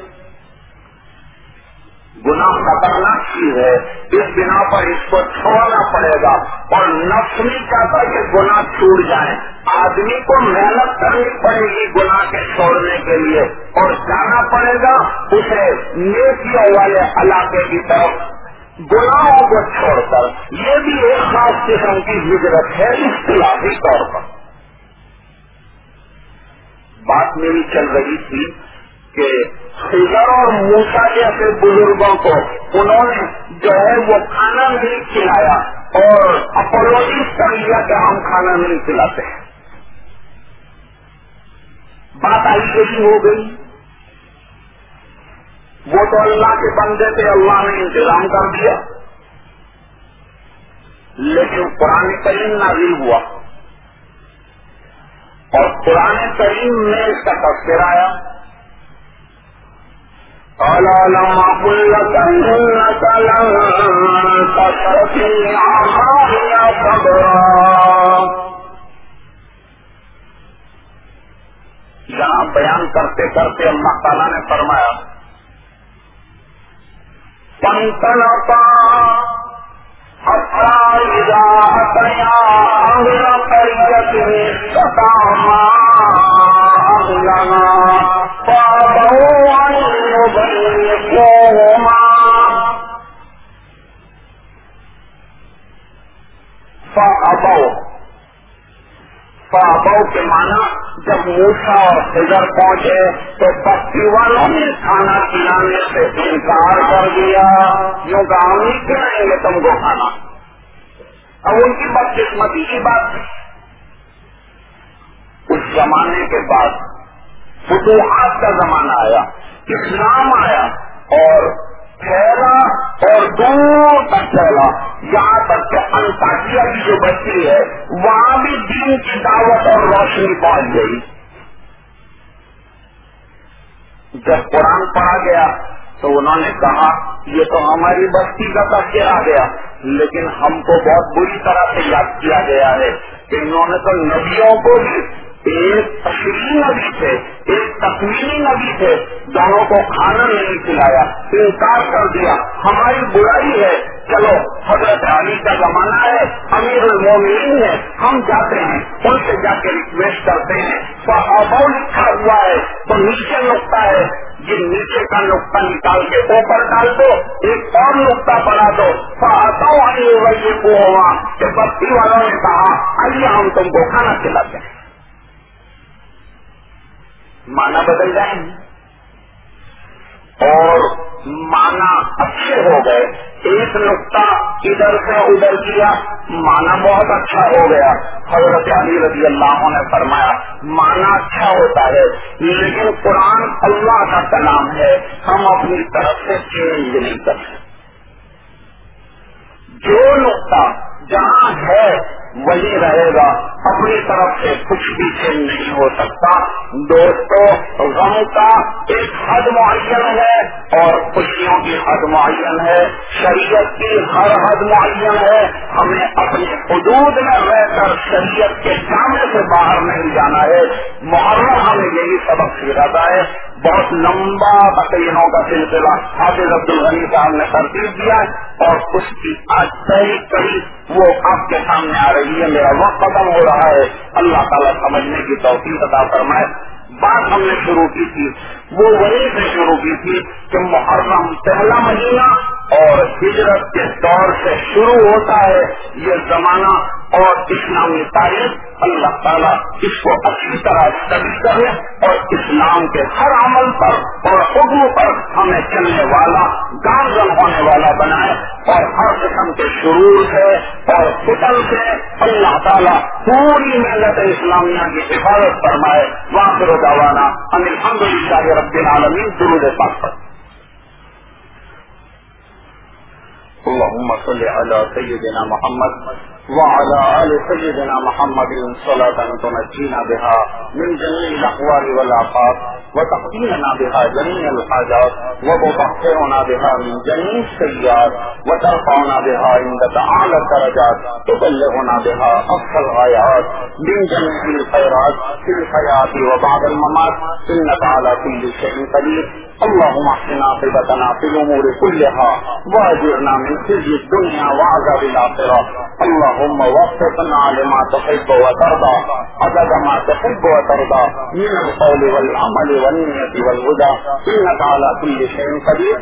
گناہ خطرناک چیز ہے, اس بنا پر اس کو چھوڑنا پڑے گا, اور نفس نہیں چاہتا کہ گناہ چھوٹ جائے. آدمی کو محنت کرنی پڑے گی گناہ کے چھوڑنے کے لیے, اور جانا پڑے گا اسے نیکیوں والے علاقے کی طرف گناہوں کو چھوڑ کر. یہ بھی ایک خاص قسم کی ہجرت ہے اصطلاحی طور پر. بات میری چل رہی تھی کہ خضر اور موسیٰ جیسے بزرگوں کو انہوں نے جو ہے وہ کھانا نہیں کھلایا اور اپولوجیز کر لیا کہ ہم کھانا نہیں کھلاتے ہیں. بات آئی یہی ہو گئی. وہ تو اللہ کے بندے تھے, اللہ نے انتظام کر دیا, لیکن قرآن کریم نازل ہوا اور قرآن کریم میں اس کا تذکرہ آیا. أَلَا لَمْ أَقُل لَّكَ إِنَّكَ لَن تَسْتَطِيعَ مَعِيَ صَبْرًا. یہاں بیان کرتے کرتے اللہ تعالیٰ نے فرمایا فَانْطَلَقَا حَتَّىٰ إِذَا أَتَيَا أَهْلَ قَرْيَةٍ اسْتَطْعَمَا أَهْلَهَا فَأَبَوْا أَن يُضَيِّفُوهُمَا فَأَبَوْا فَأَبَوْا کے معنی جب موسیٰ اور خضر پہنچے تو بستی والوں نے کھانا کھلانے سے انکار کر دیا, یوں کہ ہم نہیں کھلائیں گے تم کو کھانا. اب ان کی بدقسمتی کی بات ہے. اس زمانے کے بعد فتوحات کا زمانہ آیا, اسلام آیا اور پھیلا اور دور تک پھیلا, یہاں تک کہ انطاکیہ کی جو بستی ہے وہاں بھی دین کی دعوت اور روشنی پہنچ گئی. جب قرآن پڑھا گیا تو انہوں نے کہا یہ تو ہماری بستی کا تذکرہ آ گیا, لیکن ہم کو بہت بری طرح سے یاد کیا گیا ہے کہ انہوں نے تو نبیوں کو بھی, ایک تشریعی نبی تھے ایک تکوینی نبی تھے, دونوں کو کھانا نہیں کھلایا, انکار کر دیا. ہماری برائی ہے, چلو حضرت علی کا زمانہ ہے, امیر المومنین ہے, ہم جاتے ہیں ان سے جا کے ریکویسٹ کرتے ہیں. فَأَبَوْا لکھا ہوا ہے تو نیچے نقطہ ہے, یہ نیچے کا نقطہ نکال کے اوپر ڈال دو, ایک اور نقطہ بنا دو. فَأَبَوْا أَن يُضَيِّفُوهُمَا کہ بستی والوں نے کہا آئیے ہم تم کو کھانا کھلاتے ہیں. معنی بدل جائیں اور معنی اچھے ہو گئے. ایک نقطہ ادھر سے ادھر کیا, معنی بہت اچھا ہو گیا. حضرت علی رضی اللہ عنہ نے فرمایا معنی اچھا ہوتا ہے لیکن قرآن اللہ کا کلام ہے, ہم اپنی طرف سے چینج نہیں کر سکتے. جو نقطہ جہاں ہے وہی رہے گا, اپنی طرف سے کچھ بھی چینج نہیں ہو سکتا. دوستو غم کا ایک حد معین ہے اور خوشیوں کی حد معین ہے, شریعت کی ہر حد معین ہے. ہمیں اپنی حدود میں رہ کر شریعت کے جامے سے باہر نہیں جانا ہے. محرم ہمیں یہی سبق سکھاتا ہے. بہت لمبا تقریروں کا سلسلہ حافظ عبد الغنی صاحب نے ترتیب دیا اور اس کی آج پہلی کڑی وہ آپ کے سامنے آ رہی ہے. میرا وقت ختم ہو رہا ہے, اللہ تعالیٰ سمجھنے کی توفیق عطا فرمائے. بات ہم نے شروع کی تھی وہ وہیں سے شروع کی تھی کہ محرم پہلا مہینہ اور ہجرت کے دور سے شروع ہوتا ہے یہ زمانہ، اور اسلامی تاریخ اللہ تعالیٰ اس کو اچھی طرح اسٹڈی کرے اور اسلام کے ہر عمل پر اور حکم پر ہمیں چلنے والا، گامزن ہونے والا بنائے، اور ہر قسم کے شرور سے اور فتن سے اللہ تعالیٰ پوری ملت اسلامیہ کی حفاظت فرمائے۔ وآخر دعوانا ان الحمد للہ رب العالمین۔ درود پاک پر اللهم صل على سيدنا محمد وعلى آل سيدنا محمد صلاة تنجينا بها من جميع الأحوال والآفات وتقضينا بها جميع الحاجات وتطهرنا بها من جميع السيئات وترفعنا بها عندك أعلى الدرجات تبلغنا بها أقصى الغايات من جميع الخيرات في الحياة وبعد الممات إنك على كل شيء قدير۔ اللهم احسن عاقبتنا في الأمور كلها وأجرنا من خزي الدنيا وعذاب الآخرة۔ اللهم وفقنا لما تحب وترضى عدد ما تحب وترضى من القول والعمل والنية والهدى إنك على كل شيء قدير۔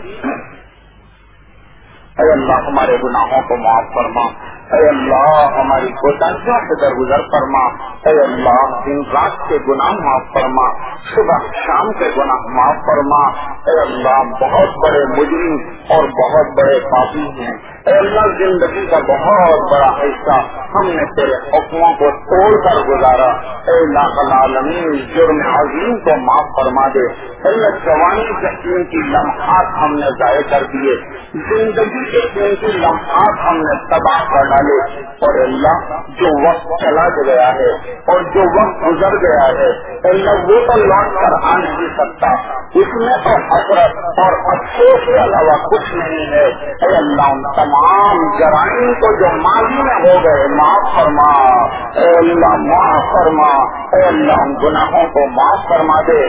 اے اللہ ہمارے گناہوں کو معاف فرما، اے اللہ ہماری کوتاہیوں سے درگزر فرما، اے اللہ دن رات کے گناہ معاف فرما، صبح شام کے گناہ معاف فرما۔ اے اللہ بہت بڑے مجرم اور بہت بڑے پاپی ہیں، اے اللہ زندگی کا بہت بڑا حصہ ہم نے تیرے حکموں کو توڑ کر گزارا، اے اللہ العالمین جرم عظیم کو معاف فرما دے۔ اے اللہ جوانی کے قیمتی لمحات ہم نے ضائع کر دیے، زندگی کے قیمتی لمحات ہم نے تباہ کر ڈالے، اور اللہ جو وقت چلا گیا ہے اور جو وقت گزر گیا ہے اللہ وہ تو لوٹ کر آ نہیں سکتا، اس میں تو حسرت اور افسوس کے علاوہ کچھ نہیں ہے۔ اے اللہ ان تمام جرائم کو جو ماضی میں ہو گئے معاف فرما، اے اللہ معاف فرما، اے اللہ ان گناہوں کو معاف فرما دے۔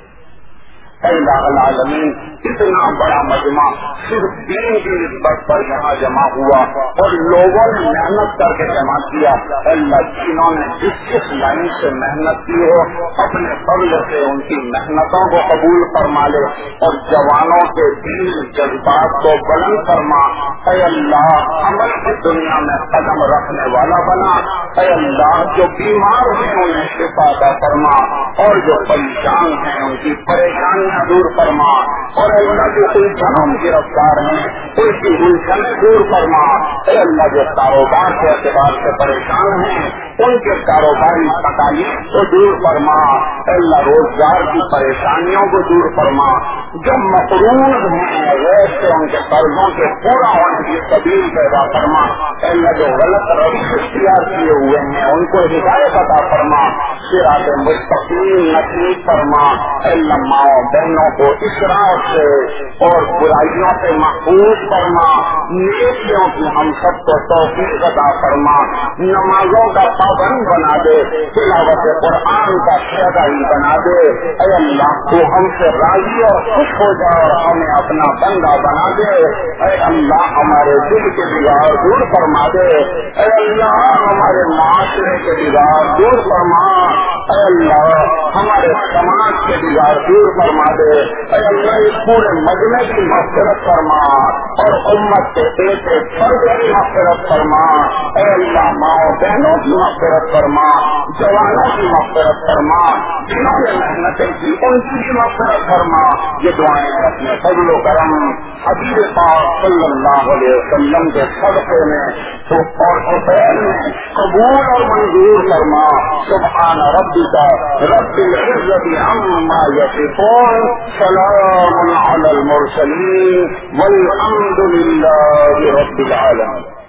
اے اللہ العالمین اتنا بڑا مجمع صرف دین کی نسبت پر یہاں جمع ہوا اور لوگوں نے محنت کر کے جمع کیا، اللہ جنہوں نے جس جس لائن سے محنت کی ہو اپنے فضل سے ان کی محنتوں کو قبول فرما لے اور جوانوں کے دل جذبات کو بلند فرما۔ اے اللہ عمل کی دنیا میں قدم رکھنے والا بنا، اے اللہ جو بیمار ہیں انہیں شفا عطا فرما، اور جو پریشان ہیں ان کی پریشانی دور فرما، اور اللہ جو الجھنوں میں گرفتار ہیں ان کی الجھنیں دور فرما۔ اے اللہ جو کاروبار کے اعتبار سے پریشان ہیں ان کے کاروباری تکالیف کو دور فرما، اے اللہ روزگار کی پریشانیوں کو دور فرما، جو مقروض ہیں ویسے ان کے قرضوں کے پورا ہونے کی سبیل پیدا فرما، اے اللہ جو غلط روش اختیار کیے ہوئے ہیں ان کو ہدایت عطا فرما، صراط مستقیم نصیب فرما۔ اے اللہ ماؤں بہنوں کو اسراف سے اور برائیوں سے محفوظ فرما، نیکیوں کی ہم سب کو توفیق عطا فرما، نمازوں کا پابند بنا دے، تلاوت قرآن کا شیدائی بنا دے۔ اے اللہ تو ہم سے راضی اور خوش ہو جا اور ہمیں اپنا بندہ بنا دے۔ اے اللہ ہمارے دل کے بگاڑ دور فرما دے، اے اللہ ہمارے معاشرے کے بگاڑ دور فرما، اے اللہ ہمارے سماج کے بگاڑ دور فرما دے۔ اے اللہ اس پورے مجمع کی مغفرت فرما اور امت کے ایک ایک فرد کی مغفرت فرما۔ اے اللہ ماؤں بہنوں کی مغفرت فرما، جوانوں کی مغفرت فرما، جنہوں نے محنتیں کی ان کی بھی مغفرت فرما۔ یہ دعائیں اپنے فضل و کرم حبیب پاک صلی اللہ علیہ وسلم کے صدقے میں اور حسین میں قبول اور منظور فرما۔ سبحان ربک رب العزت عما یصفون، سلام علی المرسلین والحمد للہ رب العالمین۔